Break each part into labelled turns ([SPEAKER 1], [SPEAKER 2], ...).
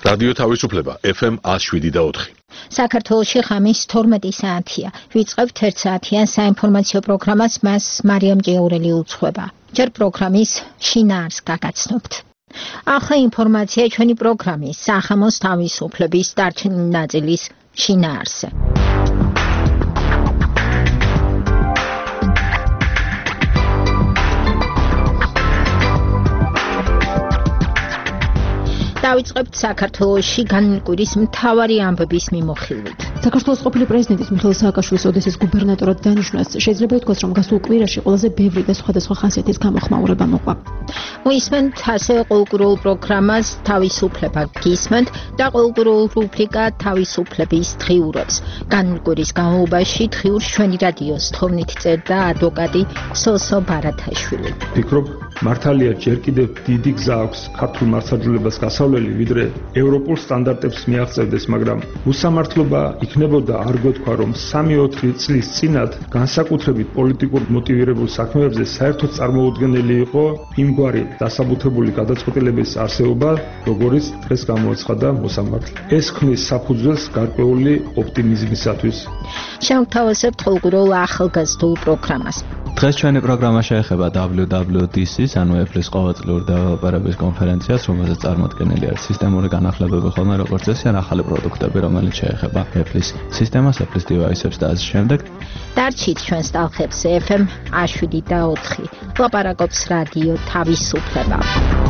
[SPEAKER 1] რადიო თავისუფლება FM 107.4.
[SPEAKER 2] საქართველოში ხამის 12 საათია. ვიწყებთ 1 საათიან საინფორმაციო პროგრამას, მას მარიამ ჭიაურელი უძღვება. ჯერ პროგრამის შინაარს გაგაცნობთ. ახლა ინფორმაცია ჩვენი პროგრამის სახამოს თავისუფლების დარჩენილი ნაწილის შინაარსზე. დავიწყებთ საქართველოში განმკვირის მთავარი ამბების მიმოხილვით.
[SPEAKER 3] საქართველოს ყოფილი პრეზიდენტის მიხეილ სააკაშვილის ოდესის გუბერნატორად დანიშვნას შეიძლება ითქვას, რომ გასულ კვირაში ყველაზე ბევრი და სხვადასხვა ხასიათის გამოხმაურება მოყვა.
[SPEAKER 2] მოისმენთ ასევე ყოველკვირეულ პროგრამას თავისუფლება გისმენთ და ყოველკვირეულ რუბრიკა თავისუფლების დღიურებს. განმკვირის განმავლობაში დღიურს ჩვენი რადიოს თხოვნით წერდა ადვოკატი სოსო ბარათაშვილი.
[SPEAKER 4] ვფიქრობ, მართალია ჯერ კიდევ დიდი გზა აქვს ქართულ მართლმსაჯულებას გასავლელი, ვიდრე ევროპულ სტანდარტებს მიაღწევდეს, მაგრამ უსამართლობა იქნებოდა არ გვეთქვა, რომ 3-4 წლის წინათ განსაკუთრებით პოლიტიკურ მოტივირებულ საქმეებზე საერთოდ წარმოუდგენელი იყო იმგვარი დასაბუთებული გადაწყვეტილების არსებობა, როგორიც დღეს გამოაცხადა მოსამართლე. ეს ქმნის საფუძველს გარკვეული ოპტიმიზმისათვის.
[SPEAKER 2] შევთავაზებთ ყოველკვირეულ ახალგაზრდულ პროგრამას.
[SPEAKER 5] დღეს ჩვენი პროგრამა შეეხება WWDC-ს, ანუ Apple-ის ყოველწლიურ დეველოპერების კონფერენციას, რომელზეც წარმოდგენილი არის სისტემური განახლებები ხოლმე როგორც წესი, ან ახალი პროდუქტები, რომელიც შეეხება Apple-ის სისტემას, Apple-ის device-ებს და ასე შემდეგ.
[SPEAKER 2] დარჩით ჩვენს ტალღებზე FM 107.4. ლაპარაკობს რადიო თავისუფლება.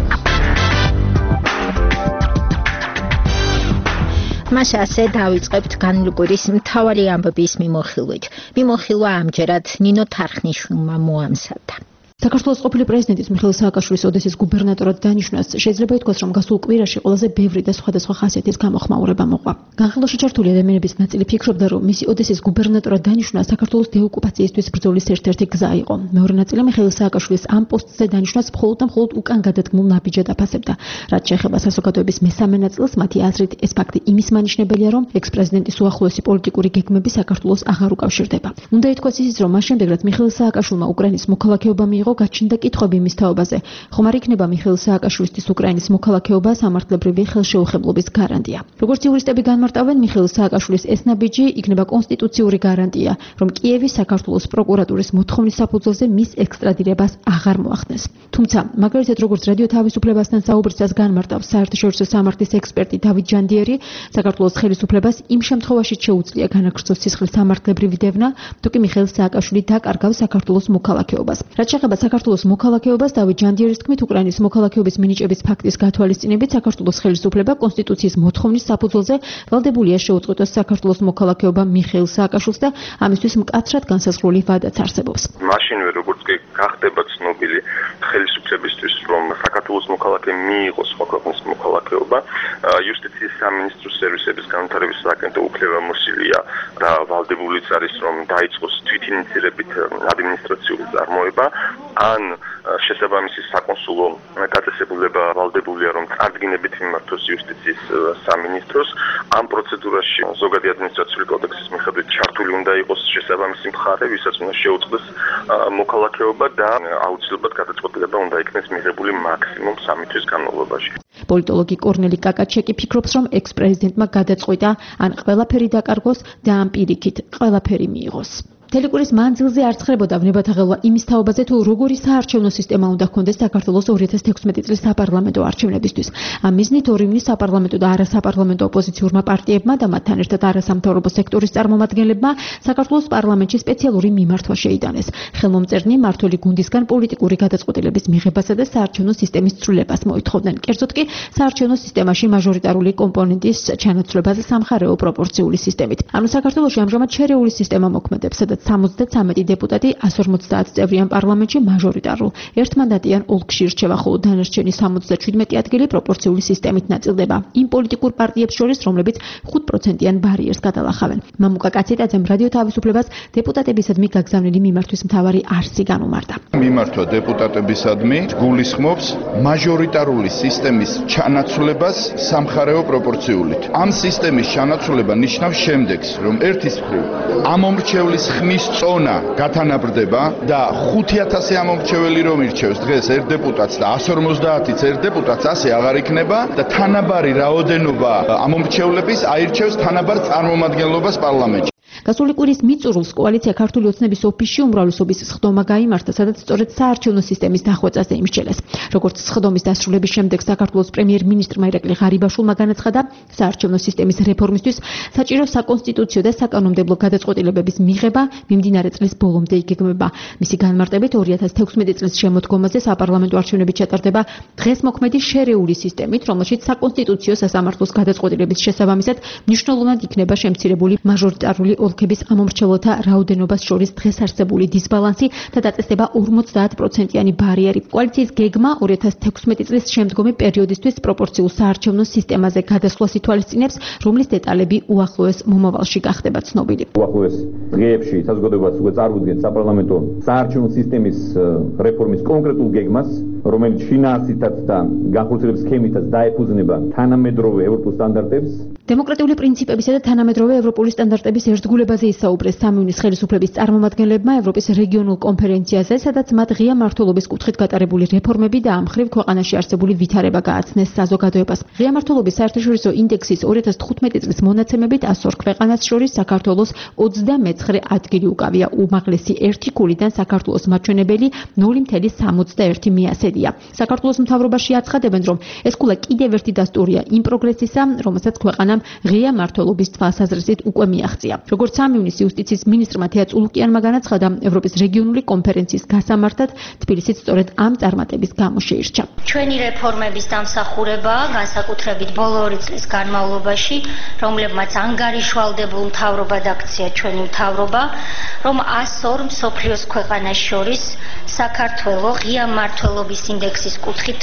[SPEAKER 2] მას ასე დავიწყებთ განმკვირის მთავარი ამბების მიმოხილვით. მიმოხილვა ამჯერად ნინო თარხნიშვილმა მოამზადა.
[SPEAKER 3] საქართველოს ყოფილი პრეზიდენტის მიხეილ სააკაშვილის ოდესის გუბერნატორად დანიშვნას შეიძლება ითქვას, რომ გასულ კვირაში ყველაზე ბევრი და სხვადასხვა ხასიათის გამოხმაურება მოყვა. განხილვაში ჩართული ადამიანების ნაწილი ფიქრობდა, რომ მისი ოდესის გუბერნატორად დანიშვნა საქართველოს დეოკუპაციისთვის ბრძოლის ერთ-ერთი გზა იყო. მეორე ნაწილი მიხეილ სააკაშვილის ამ პოსტზე დანიშვნას მხოლოდ და მხოლოდ უკან გადადგმულ ნაბიჯად აფასებდა. რაც შეეხება საზოგადოების მესამე ნაწილს, მათი აზრით ეს ფაქტი იმის მანიშნებელია, რომ ექს-პრეზიდენტის უახლოესი პოლიტიკური გეგმები საქართველოს აღარ უკავშირდება. უნდა ითქვას ისიც, რომ მას შემდეგ, რაც მიხეილ სააკაშვილმა უკრაინის მოქალაქეობა მიიღო, გაჩნდა კითხვები მის თაობაზე. ხომ არ იქნება მიხეილ სააკაშვილისთვის უკრაინის მოქალაქეობა სამართლებრივი ხელშეუხებლობის გარანტია. როგორც იურისტები განმარტავენ, მიხეილ სააკაშვილის ეს ნაბიჯი იქნება კონსტიტუციური გარანტია, რომ კიევი საქართველოს პროკურატურის მოთხოვნის საფუძველზე მის ექსტრადირებას აღარ მოახდენს. თუმცა, მაგალითად, როგორც რადიო თავისუფლებასთან საუბრისას განმარტავს საერთაშორისო სამართლის ექსპერტი დავით ჯანდიერი, საქართველოს ხელისუფლებას იმ შემთხვევაში შეუძლია განაგრძოს სისხლის სამართლებრივი დევნა, თუ კი მიხეილ სააკაშვილი დაკარგავს საქართველოს მოქალაქეობას. რაც შეეხება საქართველოს მოქალაქეობას, დავით ჯანდიერის თქმით, უკრაინის მოქალაქეობის მინიჭების ფაქტის გათვალისწინებით საქართველოს ხელისუფლება კონსტიტუციის მოთხოვნის საფუძველზე ვალდებულია შეუწყვეტოს საქართველოს მოქალაქეობა მიხეილ სააკაშვილს და ამისთვის მკაცრად განსაზღვრული ვადაც არსებობს.
[SPEAKER 6] მაშინვე როგორც კი გახდება ცნობილი ხელისუფლებისთვის, რომ საქართველოს მოქალაქე მიიღოს სხვა ქვეყნის მოქალაქეობა, იუსტიციის სამინისტროს სერვისების განვითარების სააგენტო უფლებამოსილია და ვალდებულიც არის, რომ დაიწყოს თვითინიცირებით ადმინისტრაციული წარმოება, ან შესაბამისი საკონსულო გაწესებულება ვალდებულია, რომ წარდგინებით მიმართოს იუსტიციის სამინისტროს. ამ პროცედურაში ზოგადი ადმინისტრაციული კოდექსის მიხედვით ჩართული უნდა იყოს შესაბამისი მხარე, ვისაც უნდა შეუწყდეს მოქალაქეობა და აუცილებლად გადაწყვეტილება უნდა იქნეს მიღებული მაქსიმუმ 3 თვის განმავლობაში.
[SPEAKER 3] პოლიტოლოგი კორნელი კაკაჩეკი ფიქრობს, რომ ექს-პრეზიდენტმა გადაწყვიტა ან ყველაფერი დაკარგოს და ამ პირიქით ყველაფერი მიიღოს. თელეკურის მანძილზე არ ცხრებოდა ვნებათაღელვა იმის თაობაზე, თუ როგორი საარჩევნო სისტემა უნდა ჰქონდეს საქართველოს 2016 წლის საპარლამენტო არჩევნებისთვის. ამ მიზნით ორი ივნის საპარლამენტო და არასაპარლამენტო ოპოზიციურმა პარტიებმა და მათთან ერთად არასამთავრობო სექტორის წარმომადგენლებმა საქართველოს პარლამენტში სპეციალური მიმართვა შეიტანეს. ხელმომწერნი მმართველი გუნდისგან პოლიტიკური გადაწყვეტილების მიღებასა და საარჩევნო სისტემის ცვლილებას მოითხოვდნენ. კერძოდ კი საარჩევნო სისტემაში მაჟორიტარული კომპონენტის ჩანაცვლებაზე სამხარეო პროპორციული სისტემით. ანუ საქართველოში ამჟამად შერეული სისტემა მოქმედებს, სადაც 73 დეპუტატი 150 წევრიან პარლამენტში მაჟორიტარულ ერთმანდატიან ოლქში რჩება, ხოლო დანარჩენი 77 ადგილი პროპორციული სისტემით ნაწილდება იმ პოლიტიკურ პარტიებს შორის, რომლებიც 5%-იან ბარიერს გადალახავენ. მამუკა კაციტაძემ რადიო თავისუფლებას დეპუტატებისადმი გაგზავნილი მიმართვის მთავარი არსი განუმარტა.
[SPEAKER 7] მიმართვა დეპუტატებისადმი გულისხმობს მაჟორიტარული სისტემის ჩანაცვლებას სამხარეო პროპორციულით. ამ სისტემის ჩანაცვლება ნიშნავს შემდეგს, რომ ერთის მხრივ ამომრჩევლის მის წონა გათანაბრდება და 5000 ამომრჩეველი რომ ირჩევს დღეს ერთ დეპუტატს და 150-იც ერთ დეპუტატს ასე აღარ იქნება და თანაბარი რაოდენობა ამომრჩევლების აირჩევს თანაბარ წარმომადგენლობას პარლამენტში.
[SPEAKER 3] გასული კვირის მიწურულს კოალიცია ქართული ოცნების ოფისში უმრავლესობის სხდომა გაიმართა, სადაც სწორედ საარჩევნო სისტემის დახვეწაზე იმსჯელეს. როგორც სხდომის დასრულების შემდეგ საქართველოს პრემიერ-მინისტრმა ირაკლი ღარიბაშვილმა განაცხადა, საარჩევნო სისტემის რეფორმისთვის საჭირო საკონსტიტუციო და საკანონმდებლო გადაწყვეტილებების მიღება მიმდინარე წლის ბოლომდე იგეგმება. მისი განმარტებით 2016 წლის შემოდგომაზე საპარლამენტო არჩევნები ჩატარდება დღეს მოქმედი შერეული სისტემით, რომელშიც საკონსტიტუციო სასამართლოს გადაწყვეტილების შესაბამისად მნიშვნელოვნად იქნება შემცირებული მაჟორიტარული ოლქების ამომრჩეველთა რაოდენობას შორის დღეს არსებული დისბალანსი და დაწესდება 50%-იანი ბარიერი. კოალიციის გეგმა 2016 წლის შემდგომი პერიოდისთვის პროპორციულ საარჩევნო სისტემაზე გადასვლას ითვალისწინებს, რომლის დეტალები უახლოეს მომავალში გახდება ცნობილი.
[SPEAKER 8] უახლოეს დღეებში საზოგადოებას უკვე წარუდგენს საპარლამენტო საარჩევნო სისტემის რეფორმის კონკრეტულ გეგმას, რომელიც შინაარსითაც და განხორციელების სქემითაც დაეფუძნება თანამედროვე ევროპულ სტანდარტებს.
[SPEAKER 3] დემოკრატიული პრინციპებისა და თანამედროვე ევროპული სტანდარტების ერთგულებაზე ისაუბრეს სამივნის ხელისუფლების წარმომადგენლებმა ევროპის რეგიონულ კონფერენციაზე, სადაც მათ ღია მმართველობის კუთხით გატარებული რეფორმები და ამ მხრივ ქვეყანაში არსებული ვითარება გააცნეს საზოგადოებას. ღია მმართველობის საერთაშორისო ინდექსის 2015 წლის მონაცემებით 102 ქვეყანას შორის საქართველოს 29 ადგილი უკავია. უმაღლესი 1 ქულიდან საქართველოს მაჩვენებელი 0.61 მიასედია. საქართველოს მთავრობაში აცხადებენ, რომ ეს ქულა კიდევ ერთი დასტურია იმ პროგრესისა, რომელსაც ქვეყანამ ღია მმართველობის თვალსაზრისით უკვე მიაღწია. როგორც სამივნის იუსტიციის მინისტრმა თეა წულუკიანმა განაცხადა, ევროპის რეგიონული კონფერენციის გასამართად თბილისიც სწორედ ამ წარმატების გამო შეირჩა.
[SPEAKER 9] ჩვენი რეფორმების დამსახურება, განსაკუთრებით ბოლო 2 წლის განმავლობაში, რომლებმაც ანგარიშვალდებულ მთავრობად აქცია ჩვენი მთავრობა, რომ 102 მსოფლიოს ქვეყანას შორის საქართველო ღია მმართველობის ინდექსის კუთხით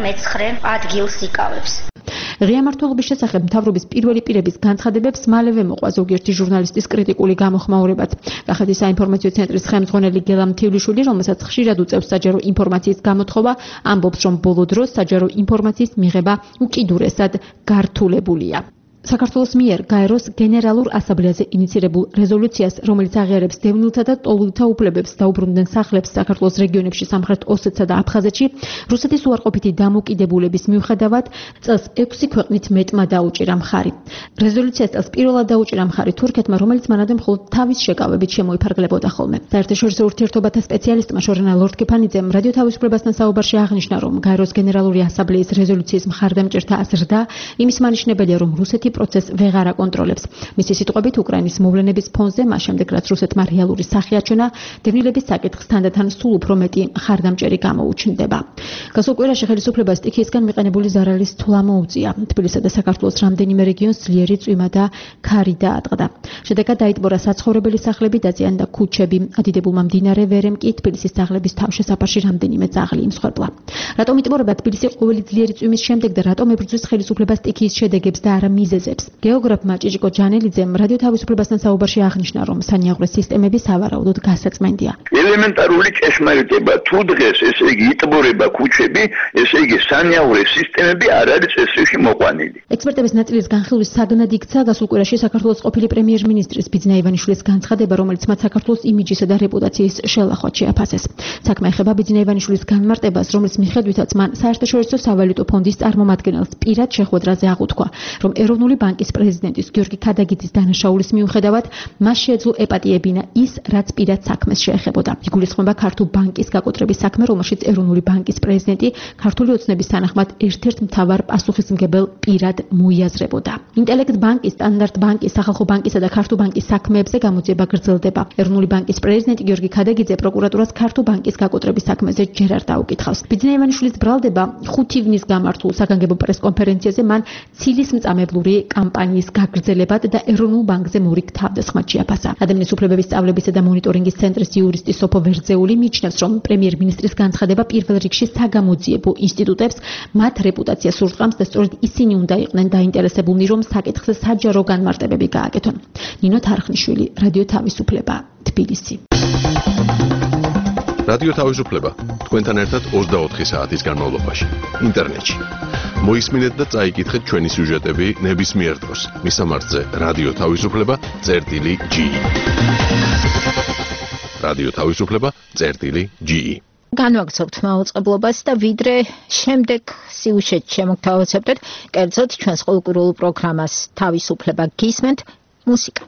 [SPEAKER 9] 29 ადგილს იკავებს.
[SPEAKER 3] ღია მმართველობის შესახებ მთავრობის პირველი პირების განცხადებებს მალევე მოყვა ზოგიერთი ჟურნალისტის კრიტიკული გამოხმაურებაც. კახეთის საინფორმაციო ცენტრის ხელმძღვანელი გელა მთივლიშვილი, რომელსაც ხშირად უწევს საჯარო ინფორმაციის გამოთხოვა, ამბობს, რომ ბოლო დროს საჯარო ინფორმაციის მიღება უკიდურესად გართულებულია. საქართველოს მიერ გაეროს გენერალურ ასამბლეაზე ინიცირებულ რეზოლუციას, რომელიც აღიარებს დევნილთა და ტოლულთა უფლებებს დაუბრუნდნენ სახლებს საქართველოს რეგიონებში სამხრეთ ოსეთსა და აფხაზეთში, რუსეთის უარყოფითი დამოკიდებულების მიუხედავად წელს 6 ქვეყნით მეტმა დაუჭირა მხარი. რეზოლუციას წელს პირველად დაუჭირა მხარი თურქეთმა, რომელიც მანამდე მხოლოდ თავის შეკავებით შემოიფარგლებოდა ხოლმე. საერთაშორისო ურთიერთობათა სპეციალისტმა შორენა ლორდ-კეფანიძემ რადიო თავისუფლებასთან საუბარში აღნიშნა, რომ გაეროს გენერალური ასამბლეის რეზოლუციის მხარდამჭერთა აზრდა იმის მანიშნებელია, რომ რუსეთი პროცესს ვეღარ აკონტროლებს. მისი სიტყვებით, უკრაინის მოვლენების ფონზე, მას შემდეგ რაც რუსეთმა რეალური სახე აჩვენა, დევნილების საკითხს თანდათან სულ უფრო მეტი მხარდამჭერი გამოუჩნდება. გასულ კვირაში ხელისუფლებას სტიქიისგან მიყენებული ზარალის თვლა მოუწია. თბილისსა და საქართველოს რამდენიმე რეგიონს ძლიერი წვიმა და ქარი დაატყდა. შედეგად დაიტბორა საცხოვრებელი სახლები, დაზიანდა ქუჩები. ადიდებულმა მდინარე ვერემ კი თბილისის ძაღლების თავშესაფარში რამდენიმე ძაღლი იმსხვერპლა. რატომ იტბორება თბილისი ყოველი ძლიერი წვიმის შემდეგ და რატომ ებრძვის ხელისუფლება სტიქიის შედეგებს და არა მიზეზებს? გეოგრაფმა ჭიჭიკო ჯანელიძემ რადიო თავისუფლებასთან საუბარში აღნიშნა, რომ სანიაღვრე სისტემები სავარაუდოდ გასაწმენდია.
[SPEAKER 10] ელემენტარული ჭეშმარიტება თუ დღეს ესე იგი იტბორება ქუჩები, ესე იგი სანიაღვრე სისტემები არ არის წესრიგში მოყვანილი.
[SPEAKER 3] ექსპერტების ნაწილის განხილვის საგნად იქცა გასულ კვირაში საქართველოს ყოფილი პრემიერ-მინისტრის ბიძინა ივანიშვილის განცხადება, რომელიც მათ საქართველოს იმიჯისა და რეპუტაციის შელახვად შეაფასეს. საქმე ეხება ბიძინა ივანიშვილის განმარტებას, რომლის მიხედვითაც მან საერთაშორისო სავალუტო ფონდის წარმომადგენელს პირად შეხვედრაზე აღუთქვა, რომ ეროვნული ბანკის პრეზიდენტის გიორგი ქადაგიძის დანაშაულის მიუხედავად მას შეეძლო ეპატიებინა ის, რაც პირად საქმეს შეეხებოდა. იგულისხმება ქართულ ბანკის გაკოტრების საქმე, რომელშიც ეროვნული ბანკის პრეზიდენტი ქართული ოცნების თანახმად ერთ-ერთ მთავარ პასუხისმგებელ პირად მოიაზრებოდა. ინტელექტ ბანკის, სტანდარტ ბანკის, სახალხო ბანკისა და ქართულ ბანკის საქმეებზე გამოძიება გრძელდება. ეროვნული ბანკის პრეზიდენტი გიორგი ქადაგიძე პროკურატურას ქართულ ბანკის გაკოტრების საქმეზე ჯერ არ დაუკითხავს. ბიძინა ივანიშვილის ბრალდება 5 ივნის გამართულ საგანგებო პრესკონფერენციაზე მან ცილის მწამებლური კამპანიის გაგრძელებად და ეროვნულ ბანკზე მორიგ თავდასხმად შეაფასა. ადამიანის უფლებების სწავლებისა და მონიტორინგის ცენტრის იურისტი სოფო ვერძეული მიჩნევს, რომ პრემიერ-მინისტრის განცხადება პირველ რიგში საგამოძიებო ინსტიტუტებს მათ რეპუტაციას ურტყამს და სწორედ ისინი უნდა იყვნენ დაინტერესებულნი, რომ საკითხზე საჯარო განმარტებები გააკეთონ. ნინო თარხნიშვილი, რადიო თავისუფლება, თბილისი.
[SPEAKER 1] რადიო თავისუფლება, თქვენთან ერთად 24 საათის განმავლობაში ინტერნეტში. მოისმინეთ და წაიკითხეთ ჩვენი სიუჟეტები ნებისმიერ დროს. მისამართზე რადიო თავისუფლება.ge რადიო თავისუფლება.ge
[SPEAKER 2] განვაგრძობთ მაუწყებლობას და ვიდრე შემდეგ სიუჟეტში შემოგთავაზებთ, კერძოდ ჩვენს ყოველკვირეულ პროგრამას თავისუფლება გისმენთ, მუსიკა.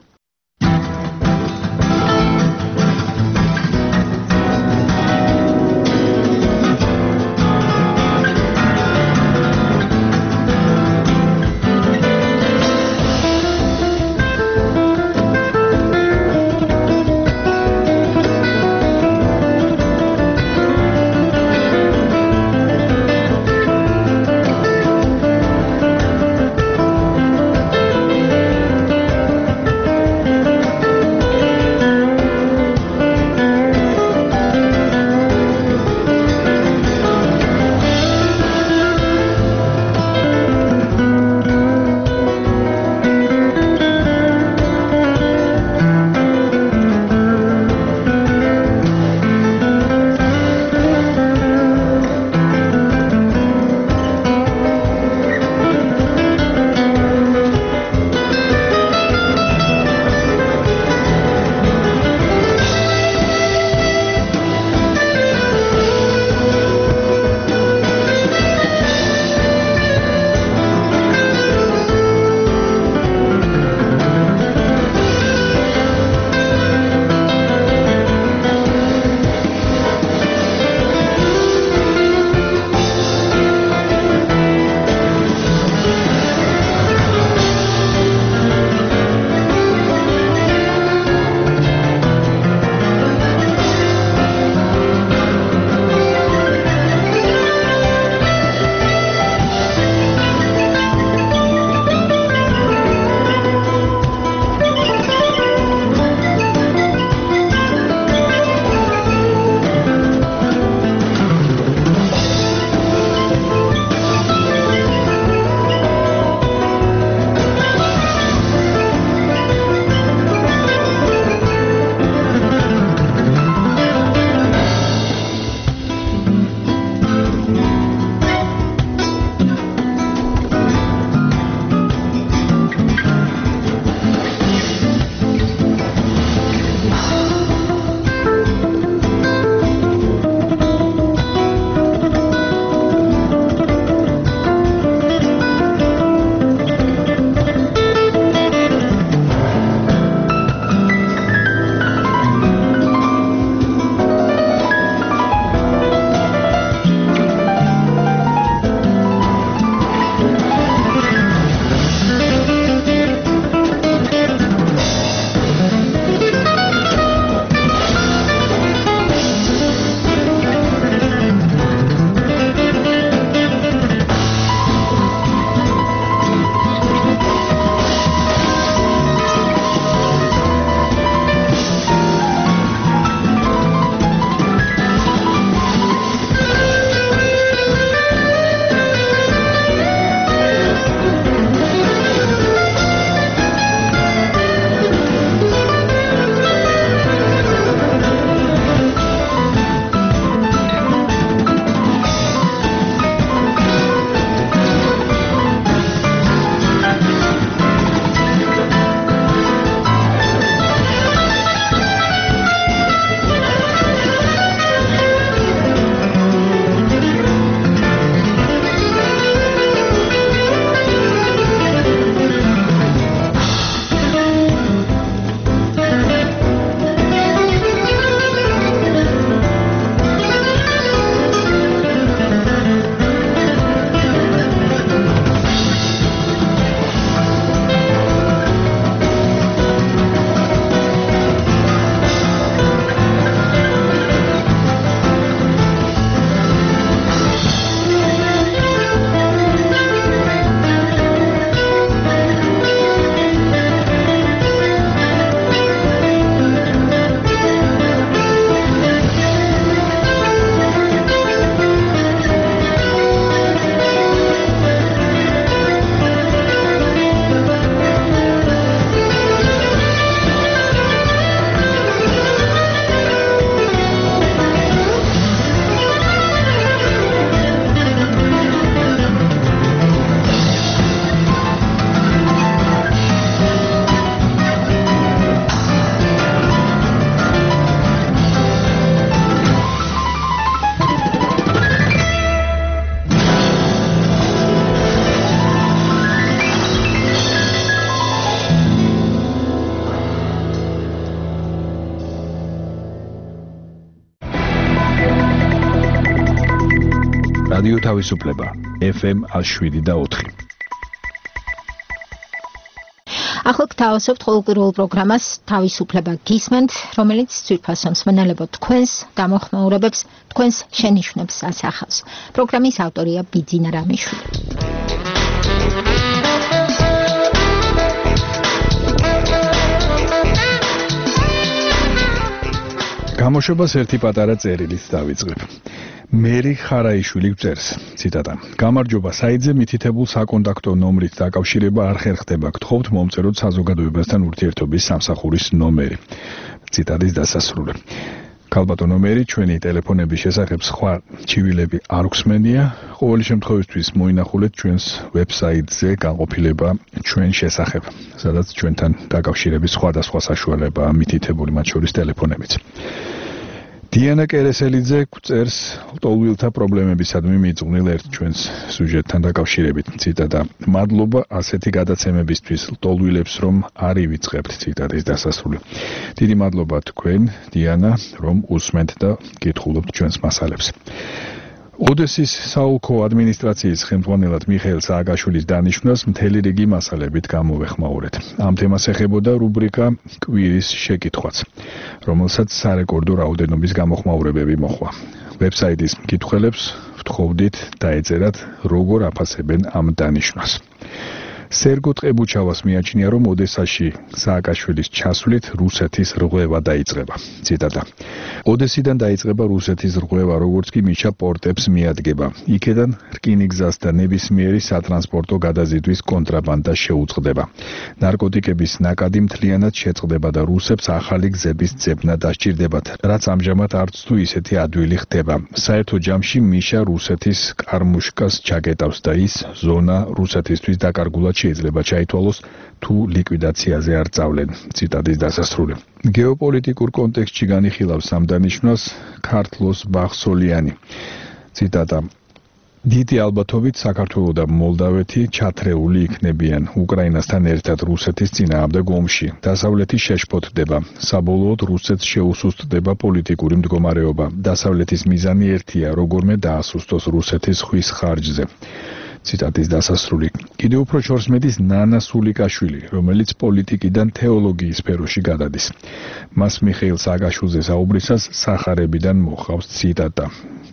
[SPEAKER 11] რადიო თავისუფლება FM 107.4.
[SPEAKER 2] ახლა გთავაზობთ ყოველკვირეულ პროგრამას თავისუფლება გისმენთ, რომელიც ძვირფასონს მენალებოდ თქვენს გამოხმაურებებს, თქვენს შენიშვნებს ასახავს. პროგრამის ავტორია ბიძინა რამიშვილი.
[SPEAKER 11] გამოშვებას ერთი პატარა წერილით დავიწყებ. მერი ხარაიშვილი წერს, ციტატა: გამარჯობა, საიძე მითითებულ საკონტაქტო ნომრით დაკავშირება არ ხერხდება. გთხოვთ მომწეროთ საზოგადოებასთან ურთიერთობის სამსახურის ნომერი. ციტატის დასასრული. ქალბატონო მერი, ჩვენი ტელეფონების შესახებ სხვა ჩივილები არ გვსმენია. ყოველი შემთხვევისთვის მოინახულეთ ჩვენს ვებსაიტზე განყოფილება ჩვენ შესახებ, სადაც ჩვენთან დაკავშირების სხვადასხვა საშუალებაა მითითებული, მათ შორის ტელეფონებიც. დიანა კერესელიძე წერს ლტოლვილთა პრობლემებისადმი მიძღვნილ ერთ ჩვენს სიუჟეტთან დაკავშირებით. ციტატა: მადლობა ასეთი გადაცემებისთვის ლტოლვილებს, რომ არ ივიწყებთ. ციტატის დასასრული. დიდი მადლობა თქვენ, დიანა, რომ უსმენთ და გითხულობთ ჩვენს მასალებს. ოდესის საოლქო ადმინისტრაციის ხელმძღვანელად მიხეილ სააკაშვილის დანიშვნას მთელი რიგი მასალებით გამოვეხმაურეთ. ამ თემას ეხებოდა რუბრიკა კვირის შეკითხვაც, რომელსაც სარეკორდო რაოდენობის გამოხმაურებები მოჰყვა. ვებსაიტის მკითხველებს ვთხოვდით დაეწერათ, როგორ აფასებენ ამ დანიშვნას. სერგო ტყებუჩავას მიაჩნია, რომ ოდესაში სააკაშვილის ჩასვლით რუსეთის რღვევა დაიწყება. ციტატა: ოდესიდან დაიწყება რუსეთის რღვევა, როგორც კი მიშა პორტებს მიადგება. იქედან რკინიგზას და ნებისმიერი სატრანსპორტო გადაზიდვის კონტრაბანდა შეუწყდება. ნარკოტიკების ნაკადი მთლიანად შეწყდება და რუსებს ახალი გზების ძებნა დასჭირდებათ, რაც ამჟამად არც თუ ისეთი ადვილი ხდება. საერთო ჯამში მიშა რუსეთის კარმუშკას ჩაკეტავს და ის ზონა რუსეთისთვის დაკარგულად შეიძლება ჩაითვალოს თუ ლიკვიდაციაზე არ წავლენ. ციტატის დასასრული. გეოპოლიტიკურ კონტექსტში განიხილავს ამ დანიშვნას ქართლოს ბახსოლიანი. ციტატა: დიდი ალბათობით საქართველო და მოლდავეთი ჩათრეული იქნებიან უკრაინასთან ერთად რუსეთის წინააღმდეგ ომში. დასავლეთი შეშფოთდება. საბოლოოდ რუსეთს შეუსუსტდება პოლიტიკური მდგომარეობა. დასავლეთის მიზანი ერთია, როგორმე დაასუსტოს რუსეთის ხვის ხარჯზე. ციტატის დასასრული. კიდევ უფრო შორს მედის ნანა სულიკაშვილი, რომელიც პოლიტიკიდან თეოლოგიის სფეროში გადადის. მას მიხეილ სააკაშვილზე საუბრისას სახარებიდან მოჰყავს ციტატა: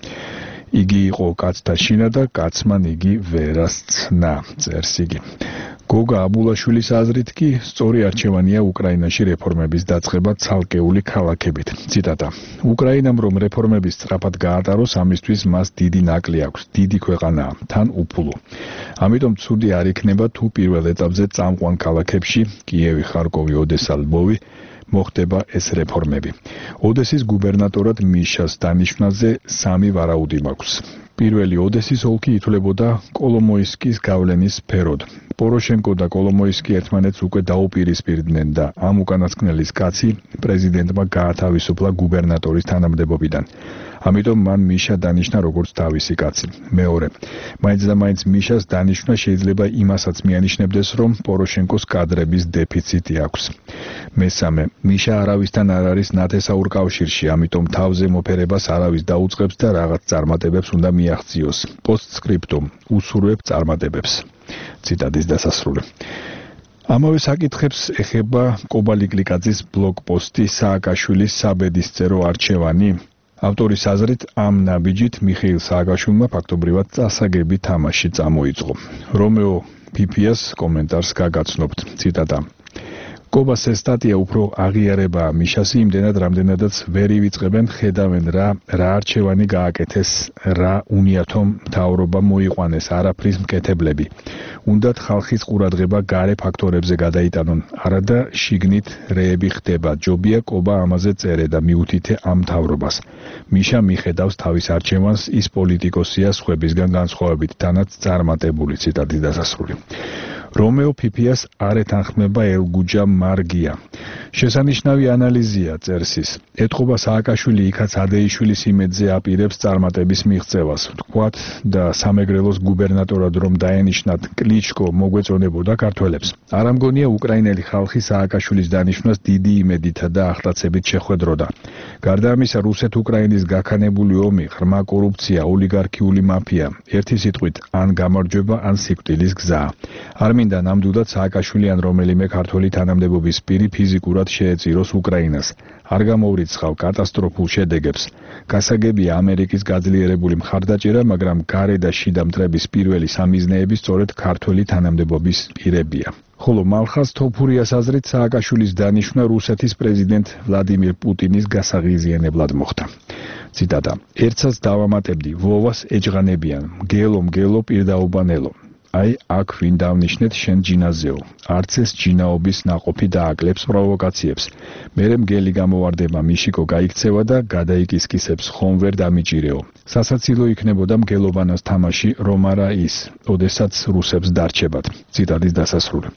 [SPEAKER 11] იგი იყო კაცთა შინა და კაცმან იგი ვერასცნა, წერს იგი. გოგა აბულაშვილის აზრით კი სწორი არჩევანია უკრაინაში რეფორმების დაწყება ცალკეული ქალაქებით. ციტატა: უკრაინამ რომ რეფორმების სწრაფად გაატაროს, ამისთვის მას დიდი ნაკლი აქვს, დიდი ქვეყანაა, თან უფულო. ამიტომ ცუდი არ იქნება თუ პირველ ეტაპზე წამყვან ქალაქებში, კიევი, ხარკოვი, ოდესა, ლვოვი მოხდება ეს რეფორმები. ოდესის გუბერნატორად მიშას დანიშვნაზე 3 ვარაუდი მაქვს. პირველი, ოდესის ოლქი ითვლებოდა კოლომოისკის გავლენის სფეროდ. პოროშენკო და კოლომოისკი ერთმანეთს უკვე დაუპირისპირდნენ და ამ უკანასკნელის კაცი პრეზიდენტმა გაათავისუფლა გუბერნატორის თანამდებობიდან. ამიტომ მან მიშა დანიშნა როგორც თავისი კაცი. მეორე, მაინც და მაინც მიშას დანიშვნა შეიძლება იმასაც მიანიშნებდეს, რომ პოროშენკოს კადრების დეფიციტი აქვს. მესამე, მიშა არავისთან არ არის ნათესაურ კავშირში, ამიტომ თავზე მოფერებას არავის დაუწყებს და რაღაც წარმატებებს უნდა მიაღწიოს. პოსტსკრიპტუმ, უსურვებ წარმატებებს. ციტატის დასასრული. ამავე საკითხებს ეხება კობალიკლიკაძის ბლოგპოსტი სააკაშვილის საბედისწერო არჩევანი. ავტორის აზრით, ამ ნაბიჯით მიხეილ სააკაშვილმა ფაქტობრივად წასაგები თამაში წამოიწყო. რომეო ფიფიას კომენტარს გაგაცნობთ. ციტატა: კობას ეს სტატია უფრო აღიარებაა მიშას იმდენად, რამდენადაც ვერ ივიწყებენ, ხედავენ რა არჩევანი გააკეთეს, რა უნიათო მთავრობა მოიყვანეს, არაფრის მკეთებლები. უნდათ ხალხის ყურადღება გარე ფაქტორებზე გადაიტანონ, არადა შიგნით რეები ხდება. ჯობია კობა ამაზე წერე და მიუთითე ამ მთავრობას. მიშა მიხედავს თავის არჩევანს, ის პოლიტიკოსია სხვებისგან განსხვავებით, თანაც წარმატებული. ციტატის დასასრული. რომეო ფიფიას არ ეთანხმება ელგუჯა მარგია. შესანიშნავი ანალიზია წერს ის. ეთყობა სააკაშვილი იქაც ადეიშვილის იმედზე აპირებს წარმატების მიღწევას. ვთქვათ და სამეგრელოს გუბერნატორად რომ დაენიშნათ კლიჩკო მოგვეწონებოდა ქართველებს. არ ამგონია უკრაინელი ხალხი სააკაშვილის დანიშვნას დიდი იმედითა და ახტაცებით შეხვედროდა. გარდა ამისა, რუსეთ-უკრაინის გაქანებული ომი, ღრმა კორუფცია, ოლიგარქიული მაფია, ერთი სიტყვით, ან გამარჯვება, ან სიკვდილის გზაა. არ მინდა ნამდვილად სააკაშვილი ან რომელიმე ქართველი თანამდებობის პირი ფიზიკურად შეეწიროს უკრაინას. არ გამოვრიცხავ კატასტროფულ შედეგებს. გასაგებია ამერიკის გაძლიერებული მხარდაჭერა, მაგრამ გარე და შიდა მტრების პირველი სამიზნეები სწორედ ქართველი თანამდებობის პირებია. ხოლო მალხას თოფურიას აზრით სააკაშვილის დანიშვნა რუსეთის პრეზიდენტ ვლადიმირ პუტინის გასაღიზიანებლად მოხდა. ციტატა: ერთსაც დავამატებდი, ვოვას ეჯღანებიან, მგელო პირდაუბანელო. აი, აქ ვინ დავნიშნეთ შენ ჯინაზეო. არც ეს ჯინაობის ნაყოფი დააკლებს პროვოკაციებს. მერე მგელი გამოვარდება მიშიკო გაიქცევა და გადაიკისკისებს ხომ ვერ დამიჭირეო. სასაცილო იქნებოდა მგელობანას თამაში რომ არა ის, ოდესაც რუსებს დარჩებათ. ციტატის დასასრული.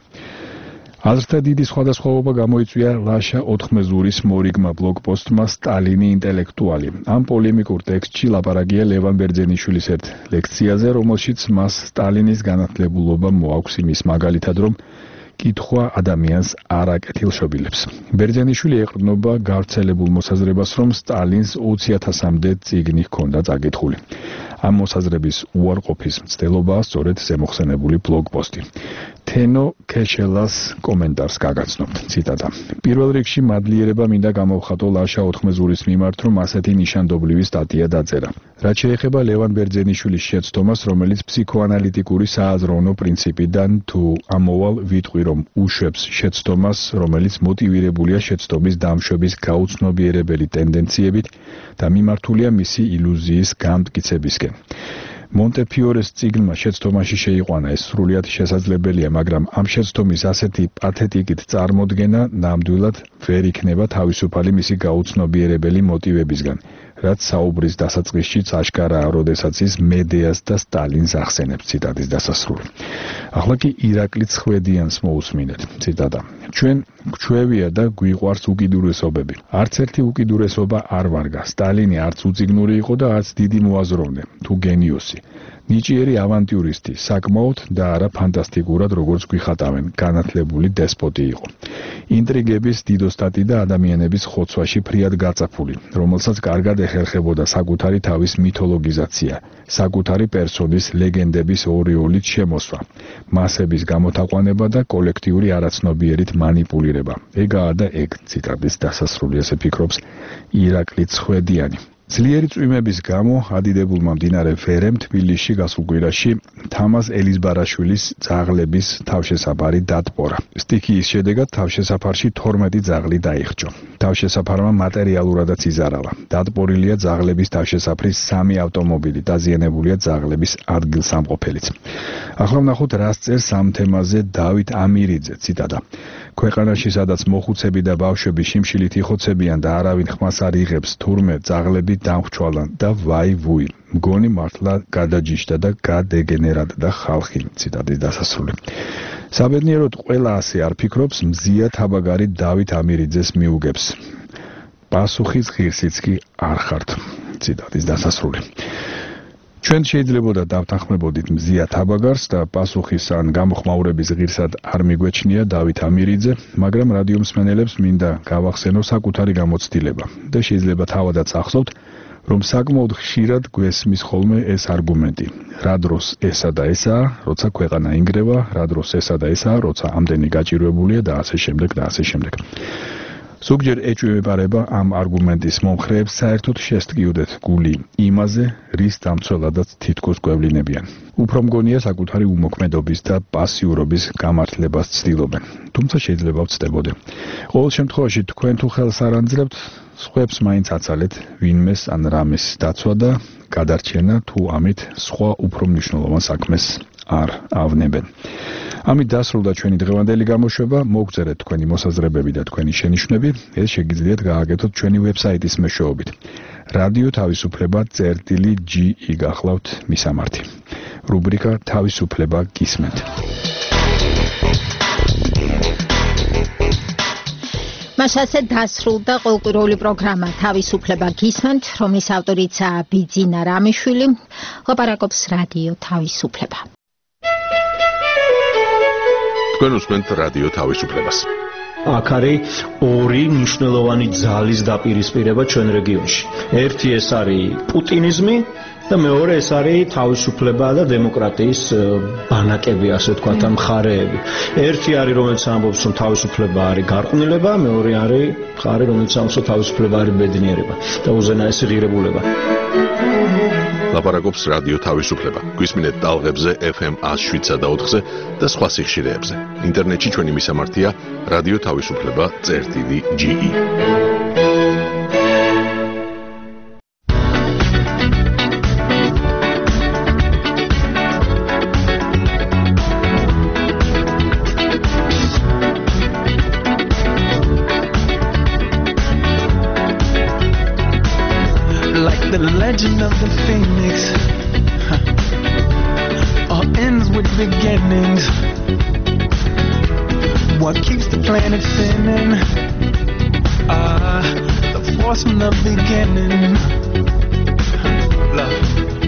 [SPEAKER 11] აზრთა დიდი სხვადასხვაობა გამოიწვია ლაშა ოთხმეზურის მორიგმა ბლოგპოსტმა სტალინი ინტელექტუალი. ამ პოლემიკურ ტექსტში ლაპარაკია ლევან ბერძენიშვილის ერთ ლექციაზე, რომელშიც მას სტალინის განათლებულობა მოაქვს იმის მაგალითად, რომ კითხვა ადამიანს არ აკეთილშობილებს. ბერძენიშვილი ეყრდნობა გავრცელებულ მოსაზრებას, რომ სტალინს 20.000-მდე წიგნი ჰქონდა წაკითხული. ამ მოსაზრების უარყოფის მცდელობაა სწორედ ზემოხსენებული ბლოგპოსტი. თენო ქეშელას კომენტარს გაგაცნობთ. ციტატა: პირველ რიგში მადლიერება მინდა გამოვხატო ლაშა ოთხმეზურის მიმართ, რომ ასეთი ნიშანდობლივი სტატია დაწერა. რაც შეეხება ლევან ბერძენიშვილის შეცდომას, რომელიც ფსიქოანალიტიკური სააზროვნო პრინციპიდან თუ ამოვალ ვიტყვი, რომ უშვებს შეცდომას, რომელიც მოტივირებულია შეცდომის დამშვების გაუცნობიერებელი ტენდენციებით და მიმართულია მისი ილუზიის გამტკიცებისკენ. მონტეფიორეს წიგნმა შეცდომაში შეიყვანა ეს სრულიად შესაძლებელია, მაგრამ ამ შეცდომის ასეთი პათეტიკით წარმოდგენა ნამდვილად ვერ იქნება თავისუფალი მისი გაუცნობიერებელი მოტივებისგან, რაც საუბრის დასაწყისშიც აშკარაა, როდესაც ის მედეას და სტალინს ახსენებს. ციტატის დასასრული. ახლა კი ირაკლი ცხვედიანს მოусმინეთ. ციტატა: ჩვენ გვჩვევია და გვიყვარს უკიდურესობები. არც ერთი უკიდურესობა არ ვარგა. სტალინი არც უციგნური იყო და არც დიდი მოაზროვნე, თუ გენიოსი. ნიჭიერი ავანტიურისტი, საკმაოდ და არა ფანტასტიკურად, როგორც გვიხატავენ, განათლებული დესპოტი იყო. ინტრიგების დიდოსტატი და ადამიანების ხოცვაში ფრიად გაწაფული, რომელსაც კარგად ეხერხებოდა საკუთარი თავის მითოლოგიზაცია, საკუთარი პერსონის ლეგენდების ორიოლით შემოსვა, მასების გამოთაყვანება და კოლექტიური არაცნობიერით მანიპულირება. ეგაა და ეგ. ციტატის დასასრული. ესე ფიქრობს ირაკლი ცხვედიანი. ძლიერი წვიმების გამო ადიდებულმა მდინარე ფერემ თბილისში გასულ კვირაში თამაზ ელიზბარაშვილის ძაღლების თავშესაფარი დატბორა. სტიქიის შედეგად თავშესაფარში 12 ძაღლი დაიხრჭო. თავშესაფარმა მატერიალურადაც იზარალა. დატბორილია ძაღლების თავშესაფრის 3 ავტომობილი, დაზიანებულია ძაღლების ადგილსამყოფელიც. ახლა ვნახოთ, რას წერს ამ თემაზე დავით ამირიძე. ციტატა: ქვეყანაში, სადაც მოხუცები და ბავშვები შიმშილით იხოცებიან და არავინ ხმას არ იღებს, თურმე ძაღლები დამხჩვალან და ვაი ვუი, მგონი მართლა გადაჯიშდა და გადეგენერატდა ხალხი. ციტატის დასასრული. საბედნიეროდ ყველა ასე არ ფიქრობს, მზია თაბაგარი დავით ამირიძეს მიუგებს. პასუხის ღირსიც კი არ ხართ. ციტატის დასასრული. ჩვენ შეიძლებოდა დავთანხმებოდით მზია თაბაგარს და პასუხის ან გამოხმაურების ღირსად არ მიგვეჩნია დავით ამირიძე, მაგრამ რადიო მსმენელებს მინდა გავახსენო საკუთარი გამოცდილება და შეიძლება თავადაც ახსოვთ, რომ საკმაოდ ხშირად გვესმის ხოლმე ეს არგუმენტი. რა დროს ესა და ესაა, როცა ქვეყანა ინგრევა, რა დროს ესა და ესაა, როცა ამდენი გაჭირვებულია და ასე შემდეგ და ასე შემდეგ. ზოგჯერ ეჭვმეპარება ამ არგუმენტის მომხრეებს საერთოდ შესტკიოდეთ გული იმაზე, რის დამცველადაც თითქოს გვევლინებიან. უფრო მგონია საკუთარი უმოქმედობის და პასიურობის გამართლებას ცდილობენ, თუმცა შეიძლება ვწდებოდე. ყოველ შემთხვევაში თქვენ თუ ხელს არ ანძლებთ, სხვებს მაინც აცალეთ ვინმეს ან რამეს დაცვა და გადარჩენა, თუ ამით სხვა უფრო მნიშვნელოვან საქმეს არ ავნებენ. ამით დასრულდა ჩვენი დღევანდელი გამოშვება. მოგწერეთ თქვენი მოსაზრებები და თქვენი შენიშვნები. ეს შეგიძლიათ გააკეთოთ ჩვენი ვებსაიტის მეშვეობით. რადიო თავისუფლება წერტილი.gi გახლავთ მისამართი. რუბრიკა თავისუფლება გისმენთ.
[SPEAKER 2] მას ასე დასრულდა ყოველკვირეული პროგრამა თავისუფლება გისმენთ, რომლის ავტორიცაა ბიძინა რამიშვილი. ლაპარაკობს რადიო თავისუფლება.
[SPEAKER 1] თქვენ უსმენთ რადიო თავისუფლებას.
[SPEAKER 12] აქ არის ორი მნიშვნელოვანი ძალის დაპირისპირება ჩვენ რეგიონში. ერთი ეს არის პუტინიზმი და მეორე ეს არის თავისუფლება და დემოკრატიის ბანაკები, ასე ვთქვათ, ამ მხარეები. ერთი არის, რომელიც ამბობს, რომ თავისუფლება არის გარყვნილება, მეორე არის მხარე, რომელიც ამბობს, რომ თავისუფლება არის ბედნიერება და უზენაესი ღირებულება.
[SPEAKER 1] ლაპარაკობს რადიო თავისუფლება. გვისმინეთ ტალღებზე FM 107.4-ზე და სხვა სიხშირეებზე. ინტერნეტში ჩვენი მისამართია რადიო თავისუფლება.ge.
[SPEAKER 13] The legend of the phoenix all ends with beginnings. What keeps the planet spinning? The force from the beginning. Love.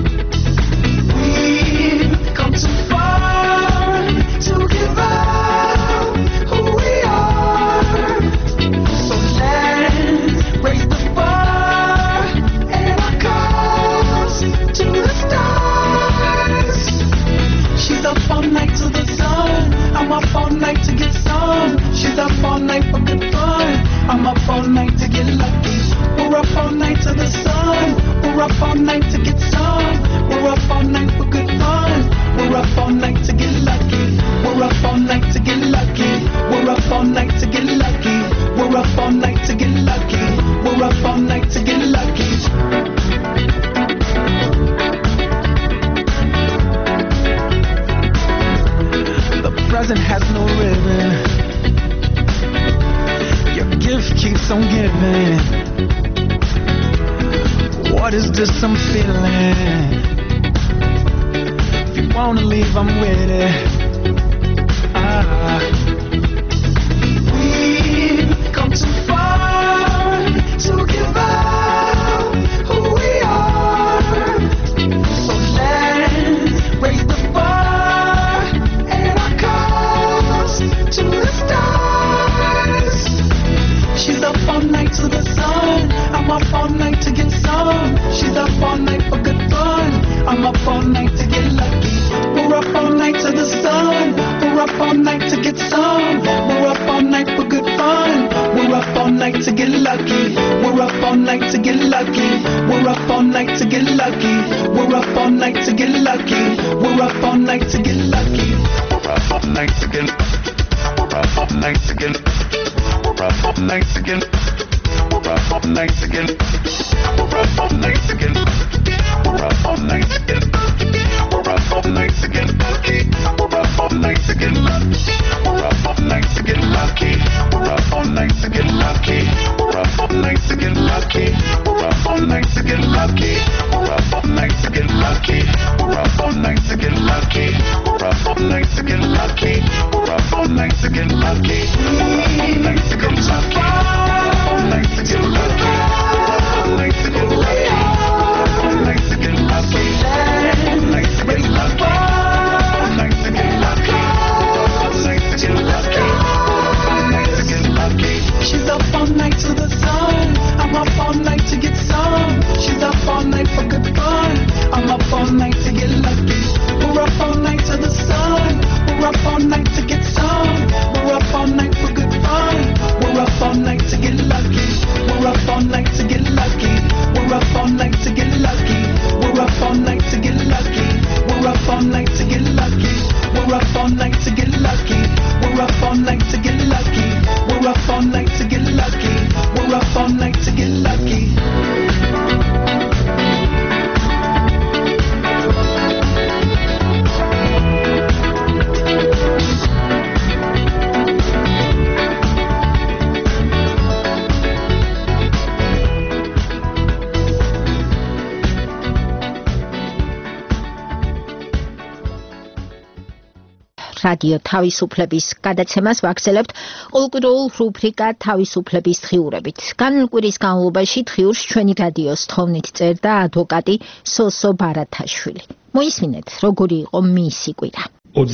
[SPEAKER 13] We've come too far to give up who we are. So let's raise the bar and our cause to the stars. She's up all night to the sun. I'm up all night to get some. She's up all night for good fun. I'm up all night to get lucky. We're up all night to the sun. We're up all night to get some. We're up all night for good fun. We're up all night to get lucky. We're up all night to get lucky. We're up all night to get lucky. We're up all night to get lucky. We're up all night to get lucky. The present has no ribbon. Your gift keeps on giving. What is this I'm feeling? If you wanna leave, I'm with it. We've come too far to give up who we are. So let's raise the bar and our cause to the stars. She's up all night to the sun. I'm up all night to get some. She's up all night for good fun. I'm up all night to get lucky. We're up all night to the sun. We're up all night to get some. We're up all night for good fun. We're up all night to get lucky. We're up all night to get lucky. We're up all night to get lucky. We're up all night to get lucky. We're up all night to get lucky. We're up all night to get. We're up all night to get. We're up all night to get. We're up all night to get. We're up all night to get. We're up all night to get. We're up all night to get lucky. We're up all night to get lucky. We're up all night to get lucky. We're up all night to get lucky. We're up all night to get lucky. We're up all night to get lucky. We're up all night to get lucky. We're up all night to get lucky. We're up all night to get lucky. We're up all night to get lucky. We're up all night to get lucky. All night to get lucky. All night to get lucky. All night to get lucky. All night to get lucky. All night to get lucky. All night to get lucky. All night to get lucky. She's up all night to the sun. I'm up all night to get some. She's up all night for good fun. I'm up all night to get lucky. We're up all night to the sun. We're up all night to get some. We're up all night for good fun.
[SPEAKER 2] რადიო თავისუფლების გადაცემას ვაგრძელებთ კულტურულ რუბრიკა თავისუფლების დღიურებით. განვლილი კვირის განმავლობაში დღიურს ჩვენი რადიოს თხოვნით წერდა ადვოკატი სოსო ბარათაშვილი. მოისმინეთ, როგორი იყო მისი კვირა.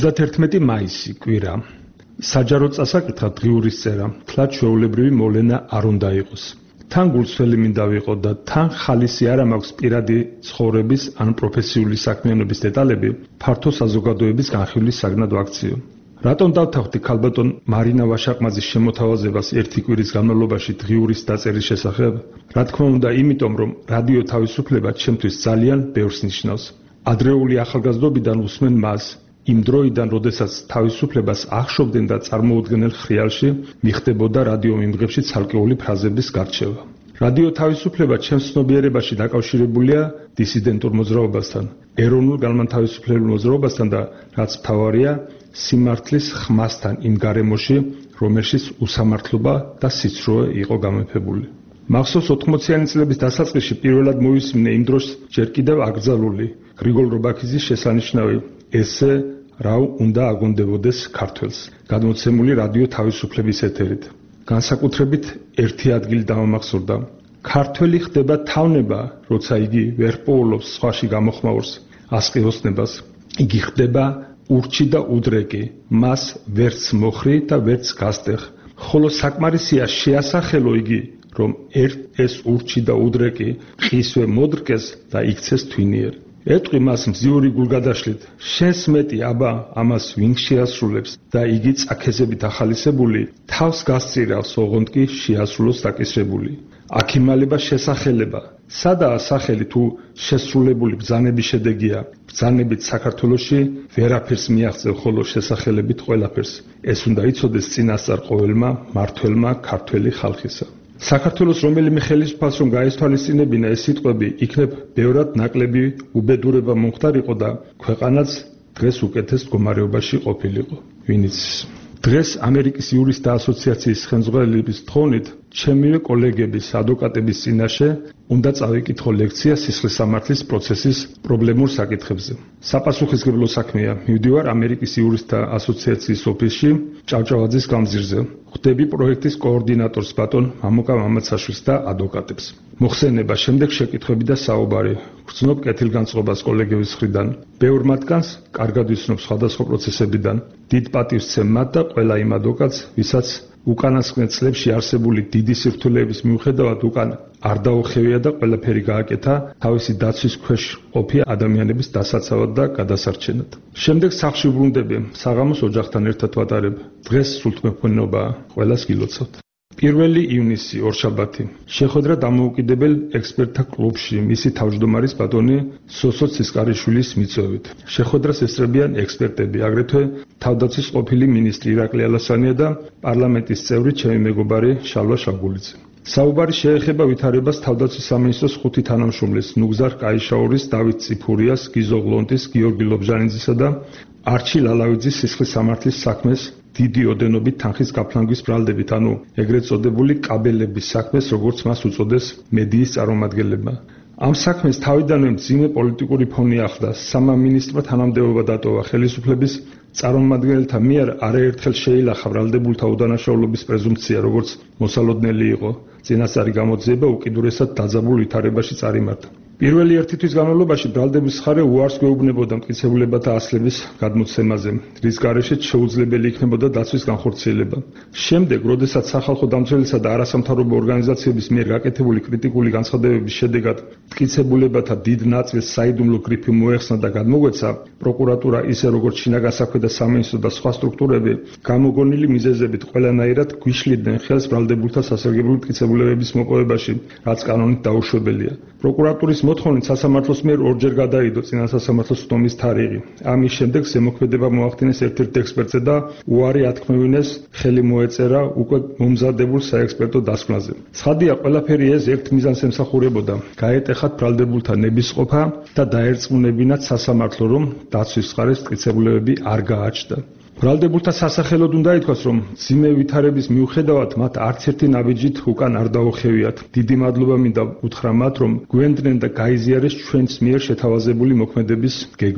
[SPEAKER 4] 31 მაისი კვირა. საჯარო წასაკითხა დღიურის წერა, თლად ჩვეულებრივი მოვლენა არ უნდა იყოს. თან გულსველი მინდა ვიყო და თან ხალისი არ მაქვს პირადი ცხოვრების ან პროფესიული საქმიანობის დეტალები ფართო საზოგადოების განხილვის საგნად ვაქციო. რატომ დავთანხმდი ქალბატონ მარინა ვაშაყმაძის შემოთავაზებას ერთი კვირის განმავლობაში დღიურის დაწერის შესახებ? რა თქმა უნდა, იმიტომ რომ რადიო თავისუფლება ჩემთვის ძალიან ბევრს ნიშნავს. ადრეული ახალგაზრდობიდან უსმენ მას. იმ დროიდან, როდესაც თავისუფლებას ახშობდნენ და წარმოუდგენელ ხრიალში მიხდებოდა რადიო მიმღებში ცალკეული ფრაზების გარჩევა. რადიო თავისუფლება ჩემს ცნობიერებაში დაკავშირებულია დისიდენტურ მოძრაობასთან, ეროვნულ განმათავისუფლებელ მოძრაობასთან და რაც მთავარია, სიმართლის ხმასთან იმ გარემოში, რომელშიც უსამართლობა და სიცრუე იყო გამეფებული. მახსოვს 80-იანი წლების დასაწყისში პირველად მოვისმინე იმ დროს ჯერ კიდევ აკრძალული გრიგოლ რობაქიძის შესანიშნავი ესე რა უნდა აგონდებოდეს ქართველს, გადმოცემული რადიო თავისუფლების ეთერით. განსაკუთრებით ერთი ადგილი დამამახსოვრდა. ქართველი ხდება თავნება, როცა იგი ვერ პოულობს სხვაში გამოხმაურს, ასყიდოსნებას. იგი ხდება ურჩი და უდრეკი, მას ვერც მოხრი და ვერც გასტეხ. ხოლო საკმარისია შეასახელო იგი, რომ ეს ურჩი და უდრეკი ყისვე მოდრკეს და იქცეს თვინიერ. ეტყვი მას მზიური გულგადაშლით, შენს მეტი აბა ამას ვინ შეასრულებს და იგი წაქეზებით ახალისებული, თავს გასწირავს, ოღონდ კი შეასრულოს დაკისრებული. აქ იმალება შესახელება. სადაა სახელი თუ შესრულებული ბრძანების შედეგია? ბრძანებით საქართველოში ვერაფერს მიაღწევ, ხოლო შესახელებით ყველაფერს. ეს უნდა იცოდეს წინასწარ ყოველმა მართველმა ქართველი ხალხისა. საქართველოს რომელიმე ხელისუფალს რომ გაესთვალისწინებინა ეს სიტყვები, იქნებ ბევრად ნაკლები უბედურება მომხდარიყო და ქვეყანაც დღეს უკეთეს მდგომარეობაში ყოფილიყო. ვინ იცის? დღეს ამერიკის იურისტთა ასოციაციის ხელმძღვანელების თხოვნით, ჩემივე კოლეგების, ადვოკატების წინაშე უნდა წავიკითხო ლექცია სისხლის სამართლის პროცესის პრობლემურ საკითხებზე. საპასუხისმგებლო საქმეა. მივდივარ ამერიკის იურისტთა ასოციაციის ოფისში, ჭავჭავაძის გამზირზე. ხვდები პროექტის კოორდინატორს ბატონ მამუკა მამაცაშვილს და ადვოკატებს. მოხსენება, შემდეგ შეკითხვები და საუბარი. გრძნობ კეთილგანწყობას კოლეგების მხრიდან. ბევრ მათგანს კარგად ვიცნობ სხვადასხვა პროცესებიდან. დიდ პატივს ვცემ მათ და ყველა იმ ადვოკატს, ვისაც უკანასკნელ წლებში არსებული დიდი სირთულეების მიუხედავად უკან არ დაუხევია და ყველაფერი გააკეთა თავისი დაცვის ქვეშ ყოფი ადამიანების დასაცავად და გადასარჩენად. შემდეგ სახლში ბრუნდები, საღამოს ოჯახთან ერთად ვატარებ. დღეს სულთმეფხნეობაა, ყველას გილოცავთ. 1 ივნისი, ორშაბათი. შეხვედრა დამოუკიდებელ ექსპერტთა კლუბში მისი თავმჯდომარის ბატონი სოსო ცისკარიშვილის მიწვევით. შეხვედრას ესწრებიან ექსპერტები, აგრეთვე თავდაცვის ყოფილი მინისტრი ირაკლი ალასანია და პარლამენტის წევრი ჩემი მეგობარი შალვა შაგულიძე. საუბარი შეეხება ვითარებას თავდაცვის სამინისტროს 5 თანამშრომლის ნუგზარ კაიშაურის, დავით წიფურიას, გიზო ღლონტის, გიორგი ლობჟანიძისა და არჩი ლალავიძის სისხლის სამართლის საქმეს დიდი ოდენობით თანხის გაფლანგვის ბრალდებით, ანუ ეგრეთ წოდებული კაბელების საქმეს, როგორც მას უწოდეს მედიის წარმომადგენლებმა. ამ საქმეს თავიდანვე მძიმე პოლიტიკური ფონი ახლდა. სამამინისტრმა თანამდებობა დატოვა ხელისუფლების წარმომადგენელთა მიერ არაერთხელ შეილახა ბრალდებულთა უდანაშაულობის პრეზუმპცია, როგორც მოსალოდნელი იყო. წინასწარი გამოძიება უკიდურესად დაძაბულ ვითარებაში წარიმართა. პირველი ერთი თვის განმავლობაში ბრალდების მხარე უარს გვეუბნებოდა მტკიცებულებათა ასლების გადმოცემაზე, რის გარეშეც შეუძლებელი იქნებოდა დაცვის განხორციელება. შემდეგ, როდესაც სახალხო დამცველისა და არასამთავრობო ორგანიზაციების მიერ გაკეთებული კრიტიკული განცხადებების შედეგად მტკიცებულებათა დიდ ნაწილს საიდუმლო გრიფი მოეხსნა და გადმოგვეცა, პროკურატურა ისე როგორც შინაგან საქმეთა სამინისტრო და სხვა სტრუქტურები გამოგონილი მიზეზებით ყველანაირად გვიშლიდნენ ხელს ბრალდებულთა სასარგებლო მტკიცებულებების მოპოვებაში, რაც კანონით დაუშვებელია. პროკურატურის მოთხოვნით სასამართლოს მიერ ორჯერ გადაიდო წინა სასამართლოს ხდომის თარიღი. ამის შემდეგ ზემოქმედება მოახდინეს ერთ-ერთ ექსპერტზე და უარი ათქმევინეს ხელი მოეწერა უკვე მომზადებულ საექსპერტო დასკვნაზე. ცხადია, ყველაფერი ეს ერთ მიზანს ემსახურებოდა: გაეტეხათ ბრალდებულთა ნებისყოფა და დაერწმუნებინათ სასამართლო, რომ დაცვის მხარეს მტკიცებულებები არ გააჩნდა. ბრალდებულთა სასახელოდ უნდა ითქვას, რომ მძიმე ვითარების მიუხედავად მათ არც ერთი ნაბიჯით უკან არ დაუხევიათ. დიდი მადლობა მინდა უთხრა მათ, რომ გვენდნენ და გაიზიარეს ჩვენს მიერ შეთავაზებული მოქმედების გეგმა.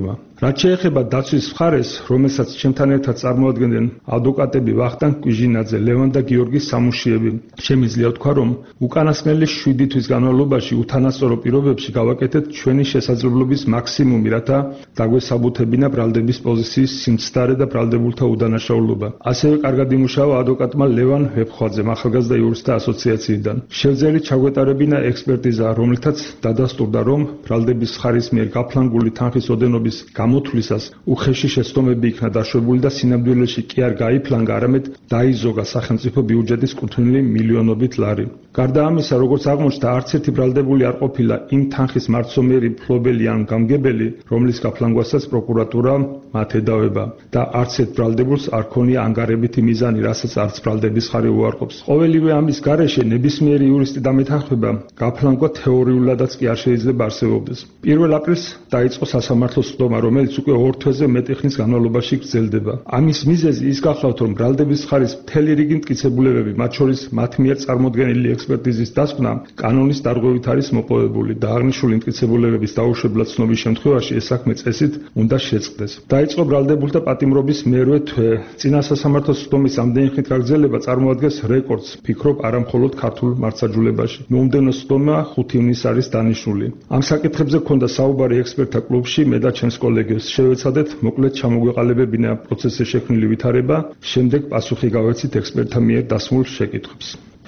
[SPEAKER 4] რაც შეეხება დაცვის მხარეს, რომელსაც ჩემთან ერთად წარმოადგენდნენ ადვოკატები ვახტანგ კვიჟინაძე, ლევან და გიორგი სამუშიები, შემიძლია ვთქვა, რომ უკანასკნელი 7 თვის განმავლობაში უთანასწორო პირობებში გავაკეთეთ ჩვენი შესაძლებლობის მაქსიმუმი, რათა დაგვესაბუთებინა ბრალდების პოზიციის სიმცდარე და ბრალდებულთა უდანაშაულობა. ასევე კარგად იმუშავა ადვოკატმა ლევან ვეფხვაძემ ახალგაზრდა იურისტთა ასოციაციიდან. შევძელით ჩაგვეტარებინა ექსპერტიზა, რომლითაც დადასტურდა, რომ ბრალდების მხარის მიერ გაფლანგული თანხის ოდენობის გამოთვლისას უხეში შეცდომები იქნა დაშვებული და სინამდვილეში კი არ გაიფლანგა, არამედ დაიზოგა სახელმწიფო ბიუჯეტის კუთვნილი მილიონობით ლარი. გარდა ამისა, როგორც აღმოჩნდა, არც ერთი ბრალდებული არ ყოფილა იმ თანხის მარცომერი, მფლობელი ან გამგებელი, რომლის გაფლანგვასაც პროკურატურა მათ ედავება და არც ერთ ბრალდებულს არ ქონია ანგარებითი მიზანი, რასაც არც ბრალდების მხარე უარყოფს. ყოველივე ამის გარეშე ნებისმიერი იურისტი დამეთანხმება, გაფლანგვა თეორიულადაც კი არ შეიძლება არსებობდეს. 1 აპრილს დაიწყო სასამართლოს სხდომა, რომელიც უკვე 2 თვეზე მეტი ხნის განმავლობაში გრძელდება. ამის მიზეზი ის გახლავთ, რომ ბრალდების მხარის მთელი რიგი მტკიცებულებები, მათ შორის მათ მიერ წარმოდგენილი ექსპერტიზის დასკვნა, კანონის დარღვევით არის მოპოვებული და აღნიშნული მტკიცებულებების დაუშვებლად ცნობის შემთხვევაში ეს საქმე წესით უნდა შეწყდეს. დაიწყო ბრალდებულთა პატიმრობის მერვე თვე. წინა სასამართლოს სხდომის ამდენი ხნით გაგრძელება წარმოადგენს რეკორდს, ფიქრობ, არა მხოლოდ ქართულ მართლმსაჯულებაში. მომდევნო სხდომა 5 ივნისს არის დანიშნული. ამ საკითხებზე ჰქონდა საუბარი ექსპერტთა კლუბში, მე და ჩემს კოლეგებს. შევეცადეთ მოკლედ ჩამოგვეყალიბებინა პროცესზე შექმნილი ვითარება, შემდეგ პასუხი გავეცით ექსპერტთა მიერ დასმულ შეკითხვებს.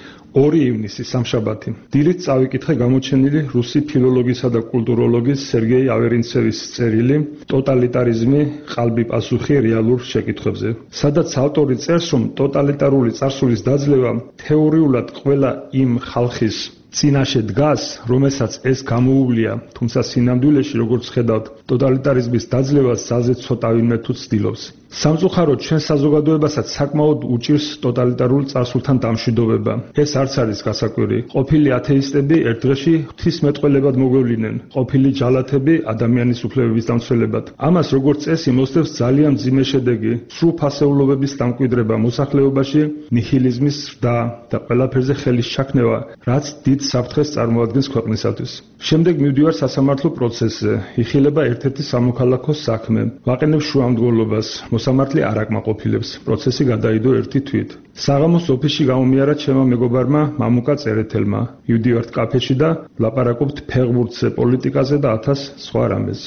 [SPEAKER 4] 2 ივნისი სამშაბათი. დილით წავიკითხე გამოჩენილი რუსი ფილოლოგისა და კულტუროლოგის სერგეი ავერინცევის წერილი „ტოტალიტარიზმი, ყალბი პასუხი რეალურ შეკითხვებზე“, სადაც ავტორი წერს, რომ ტოტალიტარული წარსულის დაძლევა თეორიულად ყველა იმ ხალხის წინაშე დგას, რომელსაც ეს გამოუვლია, თუმცა სინამდვილეში, როგორც ხედავთ, ტოტალიტარიზმის დაძლევას ძალზე ცოტა ვინმე თუ ცდილობს. სამწუხაროდ ჩვენ საზოგადოებასაც საკმაოდ უჭირს ტოტალიტარულ წარსულთან დამშვიდობება. ეს არც არის გასაკვირი. ყოფილი ათეისტები ერთ დღეში ღვთისმეტყველებად მოგვევლინენ, ყოფილი ჯალათები ადამიანის უფლებების დამცველებად. ამას როგორც წესი მოსდევს ძალიან მძიმე შედეგი, სრულფასეულობების დამკვიდრება მოსახლეობაში, ნიჰილიზმის ზრდა და ყველაფერზე ხელის ჩაქნევა, რაც დიდ საფრთხეს წარმოადგენს ქვეყნისათვის. შემდეგ მივდივარ სასამართლო პროცესზე. იხილება ერთ-ერთი სამოქალაქო საქმე. ვაყენებ შუამდგომლობას. მოსამართლე არ აკმაყოფილებს. პროცესი გადაიდო 1 თვით. საღამოს ოფისში გამომიარა ჩემმა მეგობარმა მამუკა წერეთელმა. მივდივართ კაფეში და ვლაპარაკობთ ფეხბურთზე, პოლიტიკაზე და 1000 სხვა რამეს.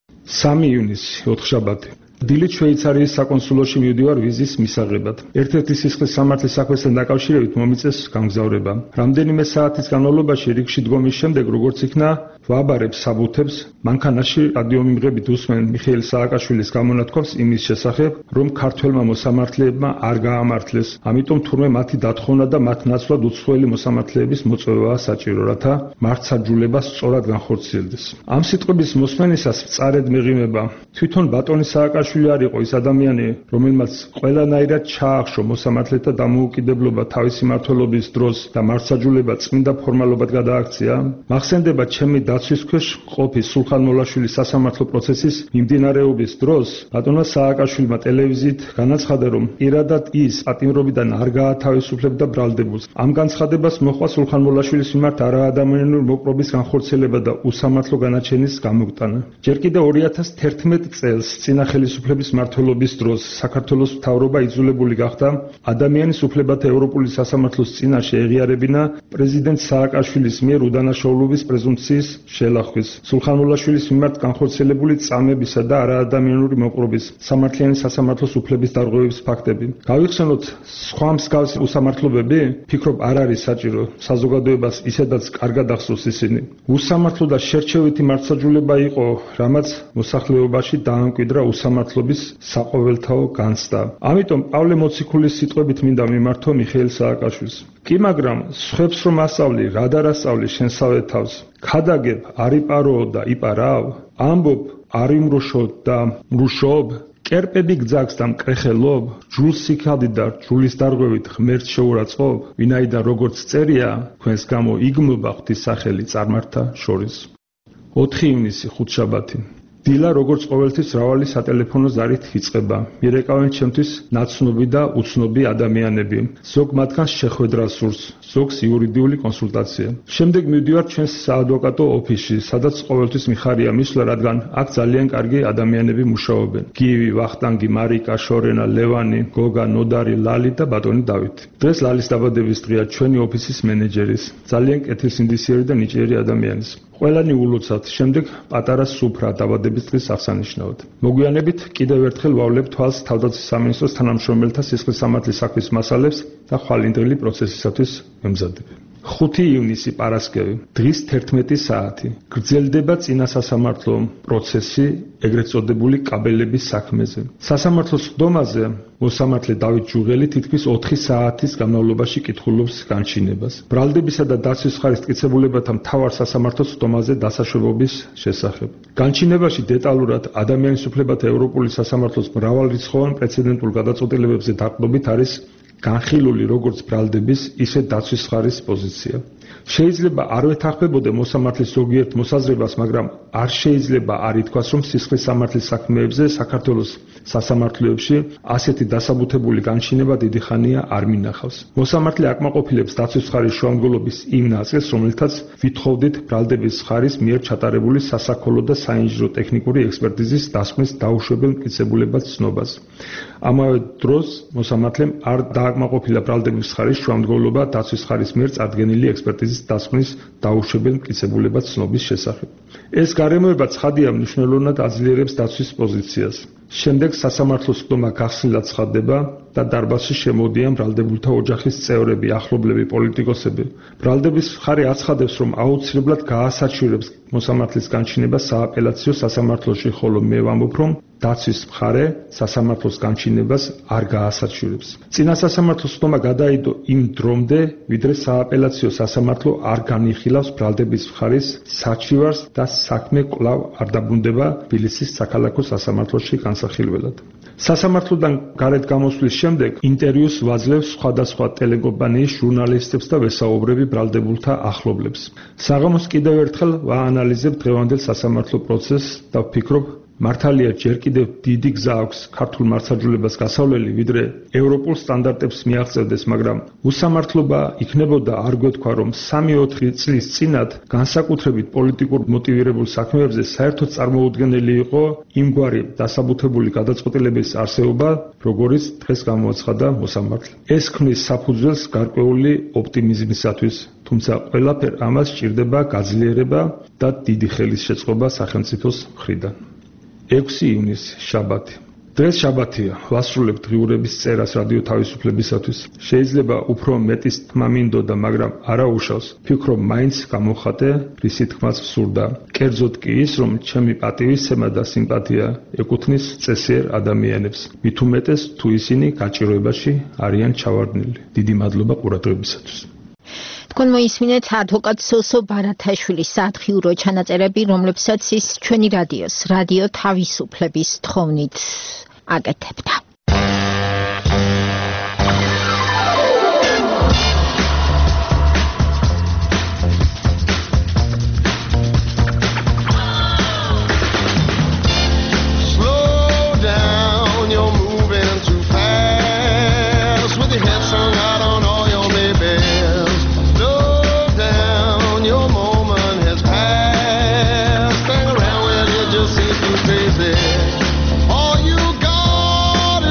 [SPEAKER 4] 3 ივნისი, 4შაბათი. დილით შვეიცარიის საკონსულოში მივდივარ ვიზის მისაღებად. ერთ-ერთი სისხლის სამართლის საქმესთან დაკავშირებით მომიწეს გამგზავრება. რამდენიმე საათის განმავლობაში რიგში დგომის შემდეგ, როგორც იქნა ვაბარებ საბუთებს, მანქანაში რადიომიმღებით უსმენ მიხეილ სააკაშვილის გამონათქვამს იმის შესახებ, რომ ქართველმა მოსამართლეებმა არ გაამართლეს, ამიტომ თურმე მათი დათხოვნა და მათ ნაცვლად უცხოელი მოსამართლეების მოწვევაა საჭირო, რათა მართლმსაჯულება სწორად განხორციელდეს. ამ სიტყვების მოსმენისას მწარედ მეღიმება. თვითონ ბატონი სააკაშვილი არ იყო ის ადამიანი, რომელმაც ყველანაირად ჩაახშო მოსამართლეთა დამოუკიდებლობა თავისი მმართველობის დროს და მართლმსაჯულება წმინდა ფორმალობად გადააქცია. მახსენდება ჩემი დაცვის ქვეშ ყოფის სულხან მოლაშვილის სასამართლო პროცესის მიმდინარეობის დროს ბატონმა სააკაშვილმა ტელევიზიით განაცხადა, რომ პირადად ის პატიმრობიდან არ გაათავისუფლებდა ბრალდებულს. ამ განცხადებას მოჰყვა სულხან მოლაშვილის მიმართ არაადამიანური მოპყრობის განხორციელება და უსამართლო განაჩენის გამოგვტანა. ჯერ კიდევ 2011 წელს წინა ხელისუფლების მმართველობის დროს საქართველოს მთავრობა იძულებული გახდა ადამიანის უფლებათა ევროპული სასამართლოს წინაშე ეღიარებინა პრეზიდენტ სააკაშვილის მიერ უდანაშაულობის პრეზუმპციის შელახვის, სულხან მოლაშვილის მიმართ განხორციელებული წამებისა და არაადამიანური მოპყრობის, სამართლიანი სასამართლოს უფლების დარღვევების ფაქტები. გავიხსენოთ სხვა მსგავსი უსამართლობები? ფიქრობ არ არის საჭირო, საზოგადოებას ისედაც კარგად ახსოვს ისინი. უსამართლო და შერჩევითი მართლმსაჯულება იყო, რამაც მოსახლეობაში დაამკვიდრა უსამართლობის საყოველთაო განცდა. ამიტომ პავლე მოციქულის სიტყვებით მინდა მიმართო მიხეილ სააკაშვილს. კი მაგრამ სხვებს რომ ასწავლი, რა და რა სწავლი შენსავე თავს. ქადაგებ არ იპაროო და იპარავ, ამბობ არ იმრუშო და მრუშობ, კერპები გძაგს და მკრეხელობ, ჯულს სიქალდი და ჯულის დარღვევით ღმერთს შეურაცხობ, ვინაიდან როგორც წერია, თქვენს გამო იგმობა ღვთის სახელი წარმართა შორის. 4 ივნისი, ხუთშაბათი. დილა როგორც ყოველთვის მრავალი სატელეფონო ზარით იწყება. მირეკავენ ჩემთვის ნაცნობი და უცნობი ადამიანები. ზოგ მათგანს შეხვედრა სურს, ზოგს იურიდიული კონსულტაცია. შემდეგ მივდივარ ჩვენს საადვოკატო ოფისში, სადაც ყოველთვის მიხარია მისვლა, რადგან აქ ძალიან კარგი ადამიანები მუშაობენ. გივი, ვახტანგი, მარიკა, შორენა, ლევანი, გოგა, ნოდარი, ლალი და ბატონი დავითი. დღეს ლალის დაბადების დღეა ჩვენი ოფისის მენეჯერის, ძალიან კეთილსინდისიერი და ნიჭიერი ადამიანის. ყველანი ულოცავთ, შემდეგ პატარა სუფრა დაბადების დღის აღსანიშნავად. მოგვიანებით კიდევ ერთხელ ვავლებ თვალს თავდაცვის სამინისტროს თანამშრომელთა სისხლის სამართლის საქმის მასალებს და ხვალინდელი პროცესისათვის მემზადება. 5 ივნისი პარასკევი, დღის 11 საათი. გრძელდება წინა სასამართლო პროცესი, ეგრეთ წოდებული კაბელების საქმეზე. სასამართლოს სხდომაზე მოსამართლე დავით ჯუღელი თითქმის 4 საათის განმავლობაში კითხულობს განჩინებას. ბრალდებისა და დაცვის ხარის მტკიცებულებათა მთავარ სასამართლოს სხდომაზე დასაშვებობის შესახებ. განჩინებაში დეტალურად ადამიანის უფლებათა ევროპული სასამართლოს მრავალრიცხოვან პრეცედენტულ გადაწყვეტილებებზე დაყრდნობით არის განხილული როგორც ბრალდების, ისე დაცვის ხარის პოზიცია. შეიძლება არ ვეთანხმებოდე მოსამართლის ზოგიერთ მოსაზრებას, მაგრამ არ შეიძლება არ ითქვას, რომ სისხლის სამართლის საქმეებზე საქართველოს სასამართლოებში ასეთი დასაბუთებული განჩინება დიდი ხანია არ მინახავს. მოსამართლე აკმაყოფილებს დაცვის ხარის შუამდგომლობის იმ ნაწილს, რომელთაც ვითხოვდით ბრალდების ხარის მიერ ჩატარებული სასაქოლო და საინჟინრო ტექნიკური ექსპერტიზის დასკვნის დაუშვებელ მტკიცებულებად ცნობას. ამავე დროს მოსამართლემ არ დააკმაყოფილა ბრალდების ხარის შუამდგომლობა დაცვის ხარის მიერ წარდგენილი ექსპერტიზის დასკვნის დაუშვებელ მტკიცებულებად ცნობის შესახებ. ეს გარემოება ცხადია მნიშვნელოვნად აძლიერებს დაცვის პოზიციას. შემდეგ სასამართლოს სხდომა გახსნილად ცხადდება და დარბაზში შემოდიან ბრალდებულთა ოჯახის წევრები, ახლობლები, პოლიტიკოსები. ბრალდების ხარი აცხადებს, რომ აუცილებლად გაასაჩივრებს მოსამართლის განჩინება სააპელაციო სასამართლოში, ხოლო მე ვამბობ, რომ დაცვის მხარე სასამართლოს განჩინებას არ გაასაჩივრებს. წინა სასამართლოს სხდომა გადაიდო იმ დრომდე, ვიდრე სააპელაციო სასამართლო არ განიხილავს ბრალდების მხარის საჩივარს და საქმე კვლავ არ დაბრუნდება თბილისის საქალაქო სასამართლოში განსახილველად. სასამართლოდან გარეთ გამოსვლის შემდეგ ინტერვიუს ვაძლევს სხვადასხვა ტელეკომპანიის ჟურნალისტებს და ვესაუბრები ბრალდებულთა ახლობლებს. საღამოს კიდევ ერთხელ ვაანალიზებ დღევანდელ სასამართლო პროცესს და ვფიქრობ, მართალია ჯერ კიდევ დიდი გზა აქვს ქართულ მართლმსაჯულებას გასავლელი, ვიდრე ევროპულ სტანდარტებს მიაღწევდეს, მაგრამ უსამართლობა იქნებოდა არ გვეთქვა, რომ 3-4 წლის წინათ განსაკუთრებით პოლიტიკურ მოტივირებულ საქმეებზე საერთოდ წარმოუდგენელი იყო იმგვარი დასაბუთებული გადაწყვეტილების არსებობა, როგორიც დღეს გამოაცხადა მოსამართლე. ეს ქმნის საფუძველს გარკვეული ოპტიმიზმისათვის, თუმცა ყველაფერ ამას სჭირდება გაძლიერება და დიდი ხელისშეწყობა სახელმწიფოს მხრიდან. 6 ივნისი, შაბათი. დღეს შაბათია, ვასრულებ დღიურების წერას რადიო თავისუფლებისათვის. შეიძლება უფრო მეტის თმა მინდოდა, მაგრამ არა უშავს. ვფიქრობ, მაინც გამოხატე, რისი თქმაც ვსურდა. კერძოდ კი ის, რომ ჩემი პატივისცემა და სიმპათია ეკუთვნის წესიერ ადამიანებს, მით უმეტეს თუ ისინი გაჭიროებაში არიან ჩავარდნილი. დიდი მადლობა ყურადღებისათვის.
[SPEAKER 2] თქვენ მოისმინეთ ადვოკატ სოსო ბარათაშვილის სათხიურო ჩანაწერები, რომლებსაც ის ჩვენი რადიოს, რადიო თავისუფლების თხოვნით აკეთებდა.
[SPEAKER 13] All you got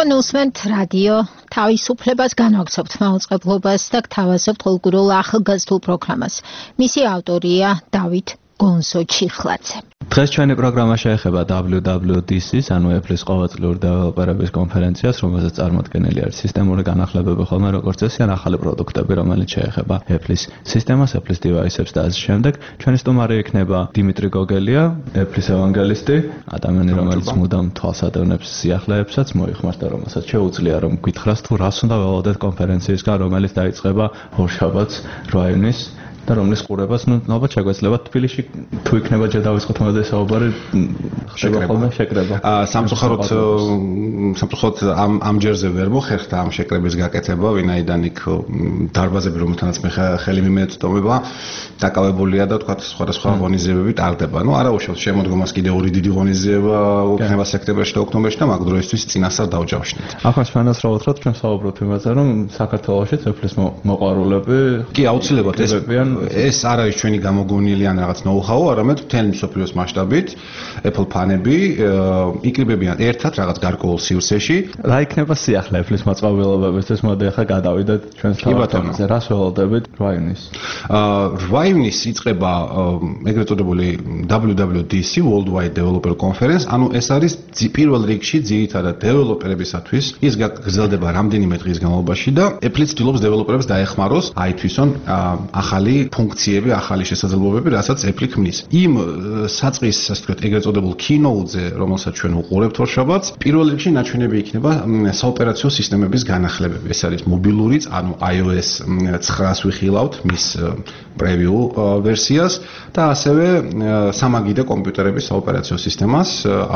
[SPEAKER 2] თქვენ უსმენთ რადიო თავისუფლებას განაგრძობთ მაუწყებლობას და გთავაზობთ ყოველგვარულ ახალგაზრდულ პროგრამას. მისი ავტორია დავით გონსო-ჩიხლაძე.
[SPEAKER 5] დღეს ჩვენი პროგრამა შეეხება WWDC-ს, ანუ Apple-ის ყოველწლიური დეველოპერების კონფერენციას, რომელზეც წარმოდგენილი არის სისტემური განახლებები ხოლმე როგორც წესი ან ახალი პროდუქტები, რომელიც შეეხება Apple-ის სისტემას, Apple-ის device-ებს და ასე შემდეგ. ჩვენი სტუმარი იქნება დიმიტრი გოგელია, Apple-ის ევანგელისტი, ადამიანი, რომელიც მუდამ თვალს ადევნებს სიახლეებსაც, მოიხმართ და რომელსაც შეუძლია რომ გითხრას თუ რას უნდა ველოდეთ კონფერენციისგან, რომელიც დაიწყება ორშაბათს 8 ივნის. და რომლის ყურებას ალბათ შეგვეძლება თბილისში თუ იქნება ჯერ დავიწყოთ მოდი საუბარი ხდება ხოლმე შეკრება.
[SPEAKER 14] სამწუხაროდ ამ ჯერზე ვერ მოხერხდა ამ შეკრების გაკეთება, ვინაიდან იქ დარბაზები რომელთანაც მე ხელი მიმეწვდომება დაკავებულია და თქვა სხვადასხვა ღონისძიებები ტარდება. ნუ არა უშუალოდ შემოდგომას კიდე ორი დიდი ღონისძიება იქნება სექტემბერში და ოქტომბერში და მაგ დროისთვის წინასწარ დავჯავშნით.
[SPEAKER 5] ახლა სვანასწავლოთ რომ ჩვენ საუბრობთ იმაზე რომ საქართველოშიც Apple-ის მოყვარულები
[SPEAKER 14] კი აუცილებლად ეს არ არის ჩვენი გამოგონილი ან რაღაც ნოუ-ჰაუ, არამედ მთელი მსოფლიოს მასშტაბით Apple ფანები იკრიბებიან ერთად რაღაც გარკვეულ სივრცეში.
[SPEAKER 5] რა იქნება სიახლე Apple-ის მოწყობილობებისთვის? მოდი ახლა გადავიდეთ ჩვენს თემაზე. რას ველოდებით 8 ივნის?
[SPEAKER 14] 8 ივნის იწყება ეგრეთ წოდებული WWDC Worldwide Developer Conference, ანუ ეს არის პირველ რიგში ძირითადად დეველოპერებისათვის. ის გრძელდება რამდენიმე დღის განმავლობაში და Apple ცდილობს დეველოპერებს დაეხმაროს, აითვისონ ახალი ფუნქციები, ახალი შესაძლებლობები, რასაც Apple ქმნის. იმ საწყის, ასე ვთქვათ, ეგრეთ წოდებულ keynote-ზე, რომელსაც ჩვენ უყურებთ ორშაბათს, პირველ რიგში ნაჩვენები იქნება საოპერაციო სისტემების განახლებები. ეს არის მობილურიც, ანუ iOS 9-ს ვიხილავთ, მის preview ვერსიას და ასევე სამაგიდე კომპიუტერების საოპერაციო სისტემას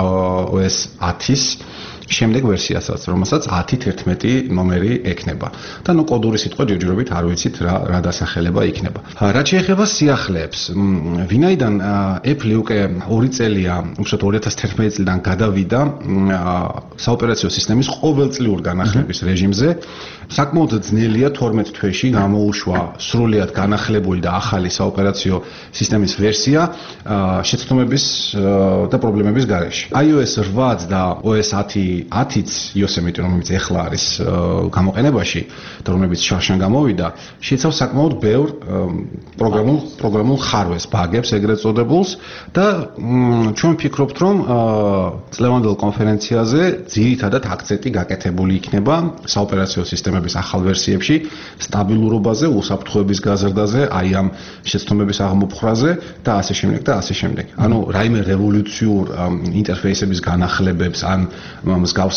[SPEAKER 14] OS 10-ის შემდეგ ვერსიასაც, რომელსაც 10.11 ნომერი ექნება. და ნუ კოდური სიტყვა ჯერჯერობით არ ვიცით რა დასახელება იქნება. რაც შეეხება სიახლეებს, ვინაიდან Apple უკვე 2 წელია, უბრალოდ 2011 წლიდან გადავიდა საოპერაციო სისტემის ყოველწლიურ განახლების რეჟიმზე, საკმაოდ ძნელია 12 თვეში გამოუშვა სრულიად განახლებული და ახალი საოპერაციო სისტემის ვერსია შეცდომების და პრობლემების გარეშე. iOS 8 და OS 10-იც Yosemite, რომელიც ახლა არის გამოყენებაში და რომელიც შარშან გამოვიდა, შეიცავს საკმაოდ ბევრ პროგრამულ ხარვეს, ბაგებს ეგრეთ წოდებულს და ჩვენ ვფიქრობთ, რომ წლევანდელ კონფერენციაზე ძირითადად აქცენტი გაკეთებული იქნება საოპერაციო სისტემების ახალ ვერსიებში, სტაბილურობაზე, უსაფრთხოების გაზრდაზე, აი ამ შეცდომების აღმოფხრაზე და ასე შემდეგ და ასე შემდეგ. ანუ რაიმე რევოლუციურ ინტერფეისების განახლებებს ან მსგავს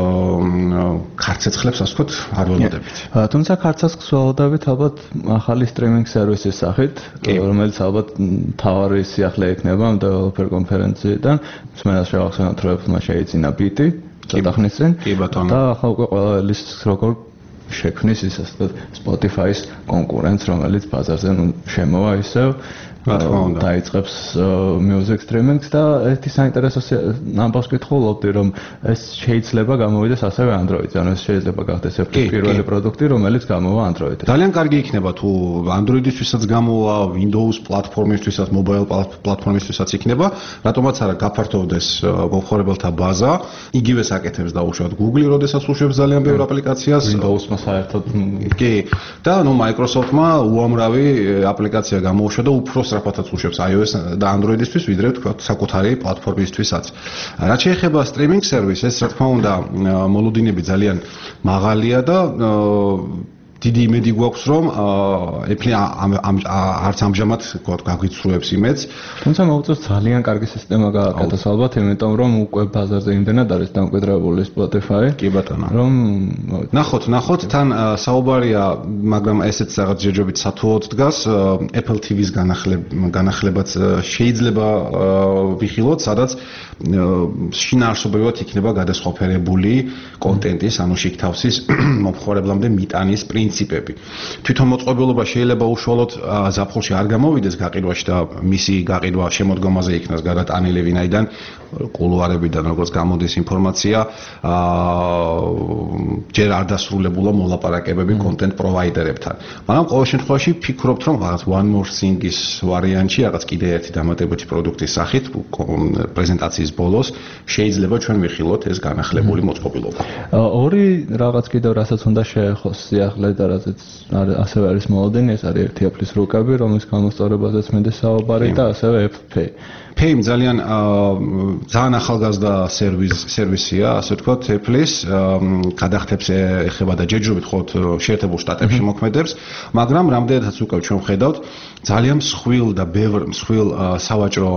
[SPEAKER 14] ქარცეცხლებს, ასე ვთქვათ, არ ველოდებით.
[SPEAKER 5] თუმცა ქარცეცხლს ველოდებით ალბათ ახალი სტრიმინგ სერვისის სახით, რომელიც ალბათ თავარი სიახლე ექნება ამ დეველოპერ კონფერენციიდან. მსმენელს შევახსენოთ, რომ Apple-მა შეიძინა ბიტი წელთაღრიცხვის წინ და ახლა უკვე ყველა ელის როგორ შექმნის ის ასე ვთქვათ Spotify-ის კონკურენტს, რომელიც ბაზარზე შემოვა ისევ დაიწყებს music streaming-ს და ერთი საინტერესო ამბავს კითხულობდი, რომ ეს შეიძლება გამოვიდეს ასევე Android-ზე, ანუ ეს შეიძლება გახდეს Apple-ის პირველი პროდუქტი, რომელიც გამოვა Android-ზე.
[SPEAKER 14] ძალიან კარგი იქნება თუ Android-ისთვისაც გამოვა, Windows პლატფორმისთვისაც, mobile პლატფორმისთვისაც იქნება, რატომაც არა გაფართოვდეს მომხმარებელთა ბაზა, იგივე საკეთებს დაუშვათ Google-ი, როდესაც უშვებს ძალიან ბევრ აპლიკაციას,
[SPEAKER 5] Windows-მა საერთოდ
[SPEAKER 14] კი და ნუ Microsoft-მა უამრავი აპლიკაცია გამოუშვა და უფრო სწრაფადაც უშვებს iOS და Android-ისთვის, ვიდრე ვთქვათ საკუთარი პლატფორმისთვისაც. რაც შეეხება streaming service-ს, რა თქმა უნდა, მოლოდინები ძალიან მაღალია და დიდი იმედი გვაქვს, რომ Apple არც ამჟამად გაგვიცრუებს იმედს.
[SPEAKER 5] თუმცა მოუწევს ძალიან კარგი სისტემა გააკეთოს ალბათ, იმიტომ რომ უკვე ბაზარზე იმდენად არის დამკვიდრებული Spotify.
[SPEAKER 14] კი ბატონო.
[SPEAKER 5] რომ
[SPEAKER 14] ნახოთ, თან საუბარია, მაგრამ ესეც რაღაც ჯერჯერობით სათვალოდ დგას, Apple TV-ს განახლებაც შეიძლება ვიხილოთ, სადაც შინაარსობრივად იქნება გადასყოფერებული კონტენტის, ანუ შიგთავსის მომხმარებლამდე მიტანის პრინციპი პრინციპები. თვითონ მოწყობილობა შეიძლება უშუალოდ ზაფხულში არ გამოვიდეს გაყიდვაში და მისი გაყიდვა შემოდგომაზე იქნას გადატანილი ვინაიდან კულუარებიდან როგორც გამოდის ინფორმაცია ჯერ არ დასრულებულა მოლაპარაკებები კონტენტ პროვაიდერებთან. მაგრამ ყოველ შემთხვევაში ფიქრობთ რომ რაღაც one more thing-ის ვარიანტში რაღაც კიდე ერთი დამატებითი პროდუქტის სახით პრეზენტაციის ბოლოს შეიძლება ჩვენ ვიხილოთ ეს განახლებული მოწყობილობა.
[SPEAKER 5] ორი რაღაც კიდევ რასაც უნდა შეეხოს სიახლე და რასაც ასევე არის მოლოდინი, ეს არის ერთი Apple-ის რუკები, რომლის გამოსწორებაზეც მინდა საუბარი და ასევე Apple Pay.
[SPEAKER 14] Pay ძალიან ახალგაზრდა სერვისია, ასე ვთქვათ, Apple-ის გადახდებს ეხება და ჯერჯერობით ხოლმე შეერთებულ შტატებში მოქმედებს, მაგრამ რამდენადაც უკვე ჩვენ ვხედავთ, ძალიან მსხვილ და ბევრ მსხვილ სავაჭრო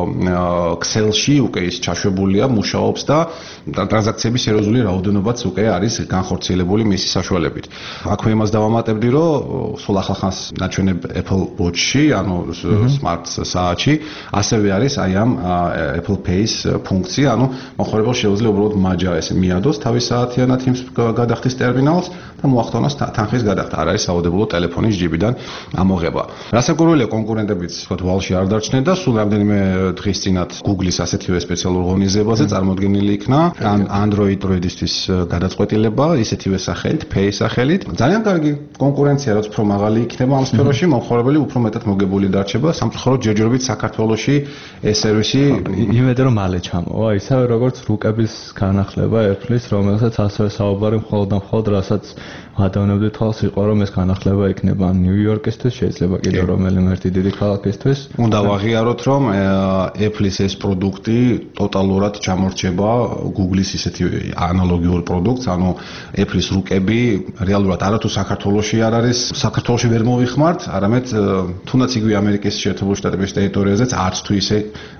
[SPEAKER 14] ქსელში უკვე ის ჩაშვებულია, მუშაობს და ტრანზაქციების სერიოზული რაოდენობაც უკვე არის განხორციელებული მისი საშუალებით. აქვე იმას დავამატებდი, რომ სულ ახალხანს ნაჩვენებ Apple Watch-ში, ანუ smart საათში, ასევე არის აი ამ Apple Pay-ის ფუნქცია, ანუ მოხმარებელს შეუძლია უბრალოდ მაჯა ესე მიადოს თავის საათიანად იმ გადახდის ტერმინალს და მოახდენოს თანხის გადახდა. არ არის საუდებულო ტელეფონის ჯიბიდან ამოღება. რასაკვირველია კონკურენტებიც თქვათ ვალში არ დარჩნენ და სულ რამდენიმე დღის წინათ Google-ის ასეთივე სპეციალურ ღონისძიებაზე წარმოდგენილი იქნა Android-ისთვის გადაწყვეტილება ისეთივე სახელით, Pay სახელით. ძალიან კარგი კონკურენცია, რაც უფრო მაღალი იქნება ამ სფეროში, მომხმარებელი უფრო მეტად მოგებული დარჩება, სამწუხაროდ ჯერჯერობით საქართველოში ეს სერვისი
[SPEAKER 5] იმედია რომ მალე ჩამოვა, ისევე როგორც რუკების განახლება Apple-ის, რომელსაც ასევე საუბარი მხოლოდ რასაც ვადევნებდი თვალს იყო რომ ეს განახლება იქნება ნიუ-იორკისთვის, შეიძლება კიდევ რომელიმე ერთი დიდი ქალაქისთვის.
[SPEAKER 14] უნდა ვაღიაროთ რომ Apple-ის ეს პროდუქტი ტოტალურად ჩამორჩება Google-ის ისეთი ანალოგიურ პროდუქტს, ანუ Apple-ის რუკები რეალურად არათუ საქართველოში არ არის, საქართველოში ვერ მოვიხმართ, არამედ თუნდაც იგივე ამერიკის შეერთებული შტატების ტერიტორიაზეც არც თუ ისე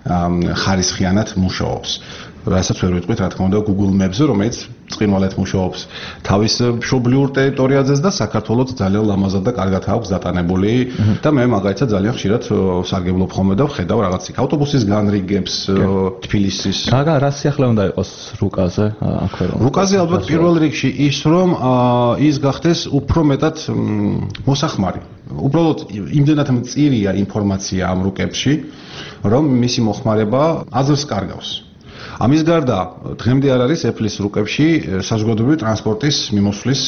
[SPEAKER 14] ხარისხიანად მუშაობს. რასაც ვერ ვიტყვით, რა თქმა უნდა, Google Maps-ზე, რომელიც წინვალეთ მუშაობს თავის მშობლიურ ტერიტორიაზეც და საქართველოს ძალიან ლამაზად და კარგად აქვს დატანებული და მე მაგალითად ძალიან ხშირად სარგებლობ ხოლმე და ვხედავ რაღაც ავტობუსის განრიგებს თბილისის.
[SPEAKER 5] რა სიახლე უნდა იყოს რუკაზე? აქვე რომ
[SPEAKER 14] რუკაზე ალბათ პირველ რიგში ის რომ ის გახდეს უფრო მეტად მოსახმარი. უბრალოდ იმდენად მწირია ინფორმაცია ამ რუკებში, რომ მისი მოხმარება აზრს კარგავს. ამის გარდა დღემდე არ არის Apple-ის რუკებში საზოგადოებრივი ტრანსპორტის მიმოსვლის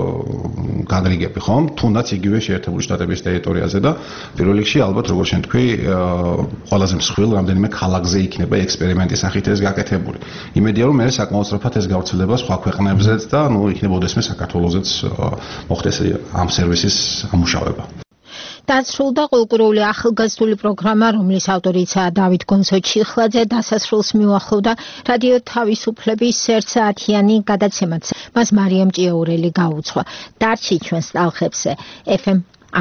[SPEAKER 14] განრიგები, ხომ? თუნდაც იგივე შეერთებული შტატების ტერიტორიაზე და პირველ რიგში ალბათ როგორც შენ თქვი, ყველაზე მსხვილ რამდენიმე ქალაქზე იქნება ექსპერიმენტის სახით ეს გაკეთებული. იმედია რომ მე საკმაოდ სწრაფად ეს გავრცელდება სხვა ქვეყნებზეც და იქნება ოდესმე საქართველოსაც მოხდეს ამ სერვისის ამუშავება.
[SPEAKER 2] დასრულდა ყურყურული ახალგაზრდული პროგრამა, რომლის ავტორიცაა დავით გონსოჩიხლაძე, დასასრულს მიუახლოვდა რადიო თავისუფლების ერთსაათიანი გადაცემაც. მას მარიამ ჭიაურელი გაუძღვა. დარჩი ჩვენს ტალღებზე FM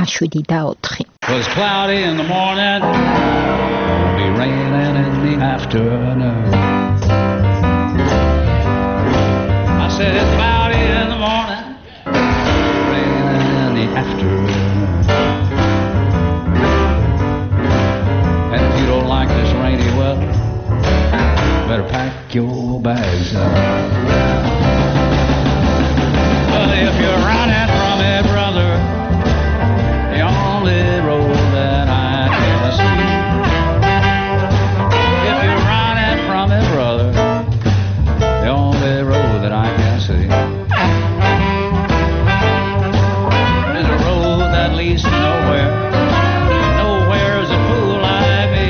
[SPEAKER 2] 7 და 4.
[SPEAKER 15] Was cloudy in the morning, be raining in the afternoon. I said it's cloudy in the morning, raining in the afternoon. And if you don't like this rainy weather, better pack your bags up. But if you're running from it, brother, the only road that I can see. If you're running from it, brother, the only road that I can see is a road that leads to nowhere. Nowhere is a fool like me.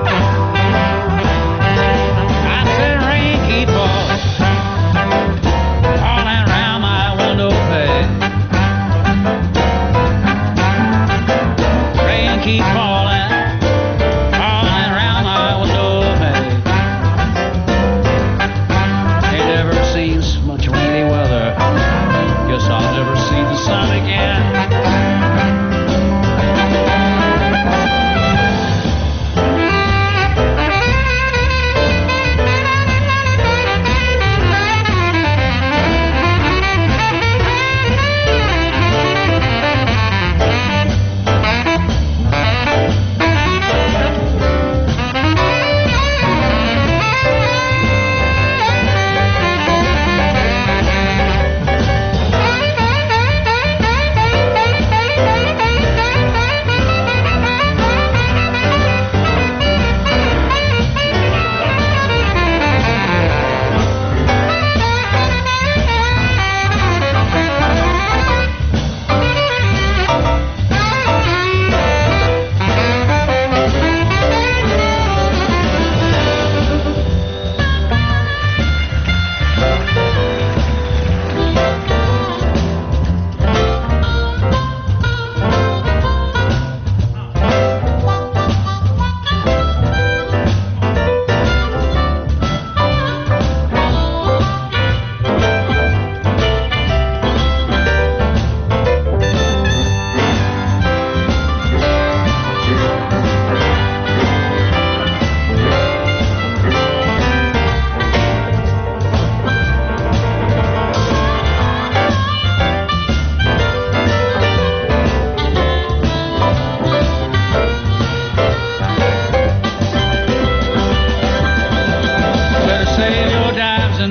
[SPEAKER 15] I said rain keep falling, falling round my window pane. Rain keep falling, falling round my window pane. Ain't ever seen so much rainy weather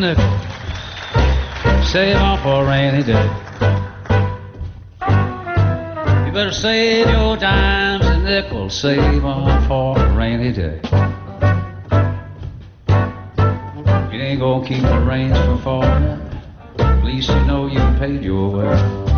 [SPEAKER 15] nickel. Save on for a rainy day. You better save your dimes and nickels. Save on for a rainy day. You ain't gonna keep the rains from falling. At least you know you paid your way.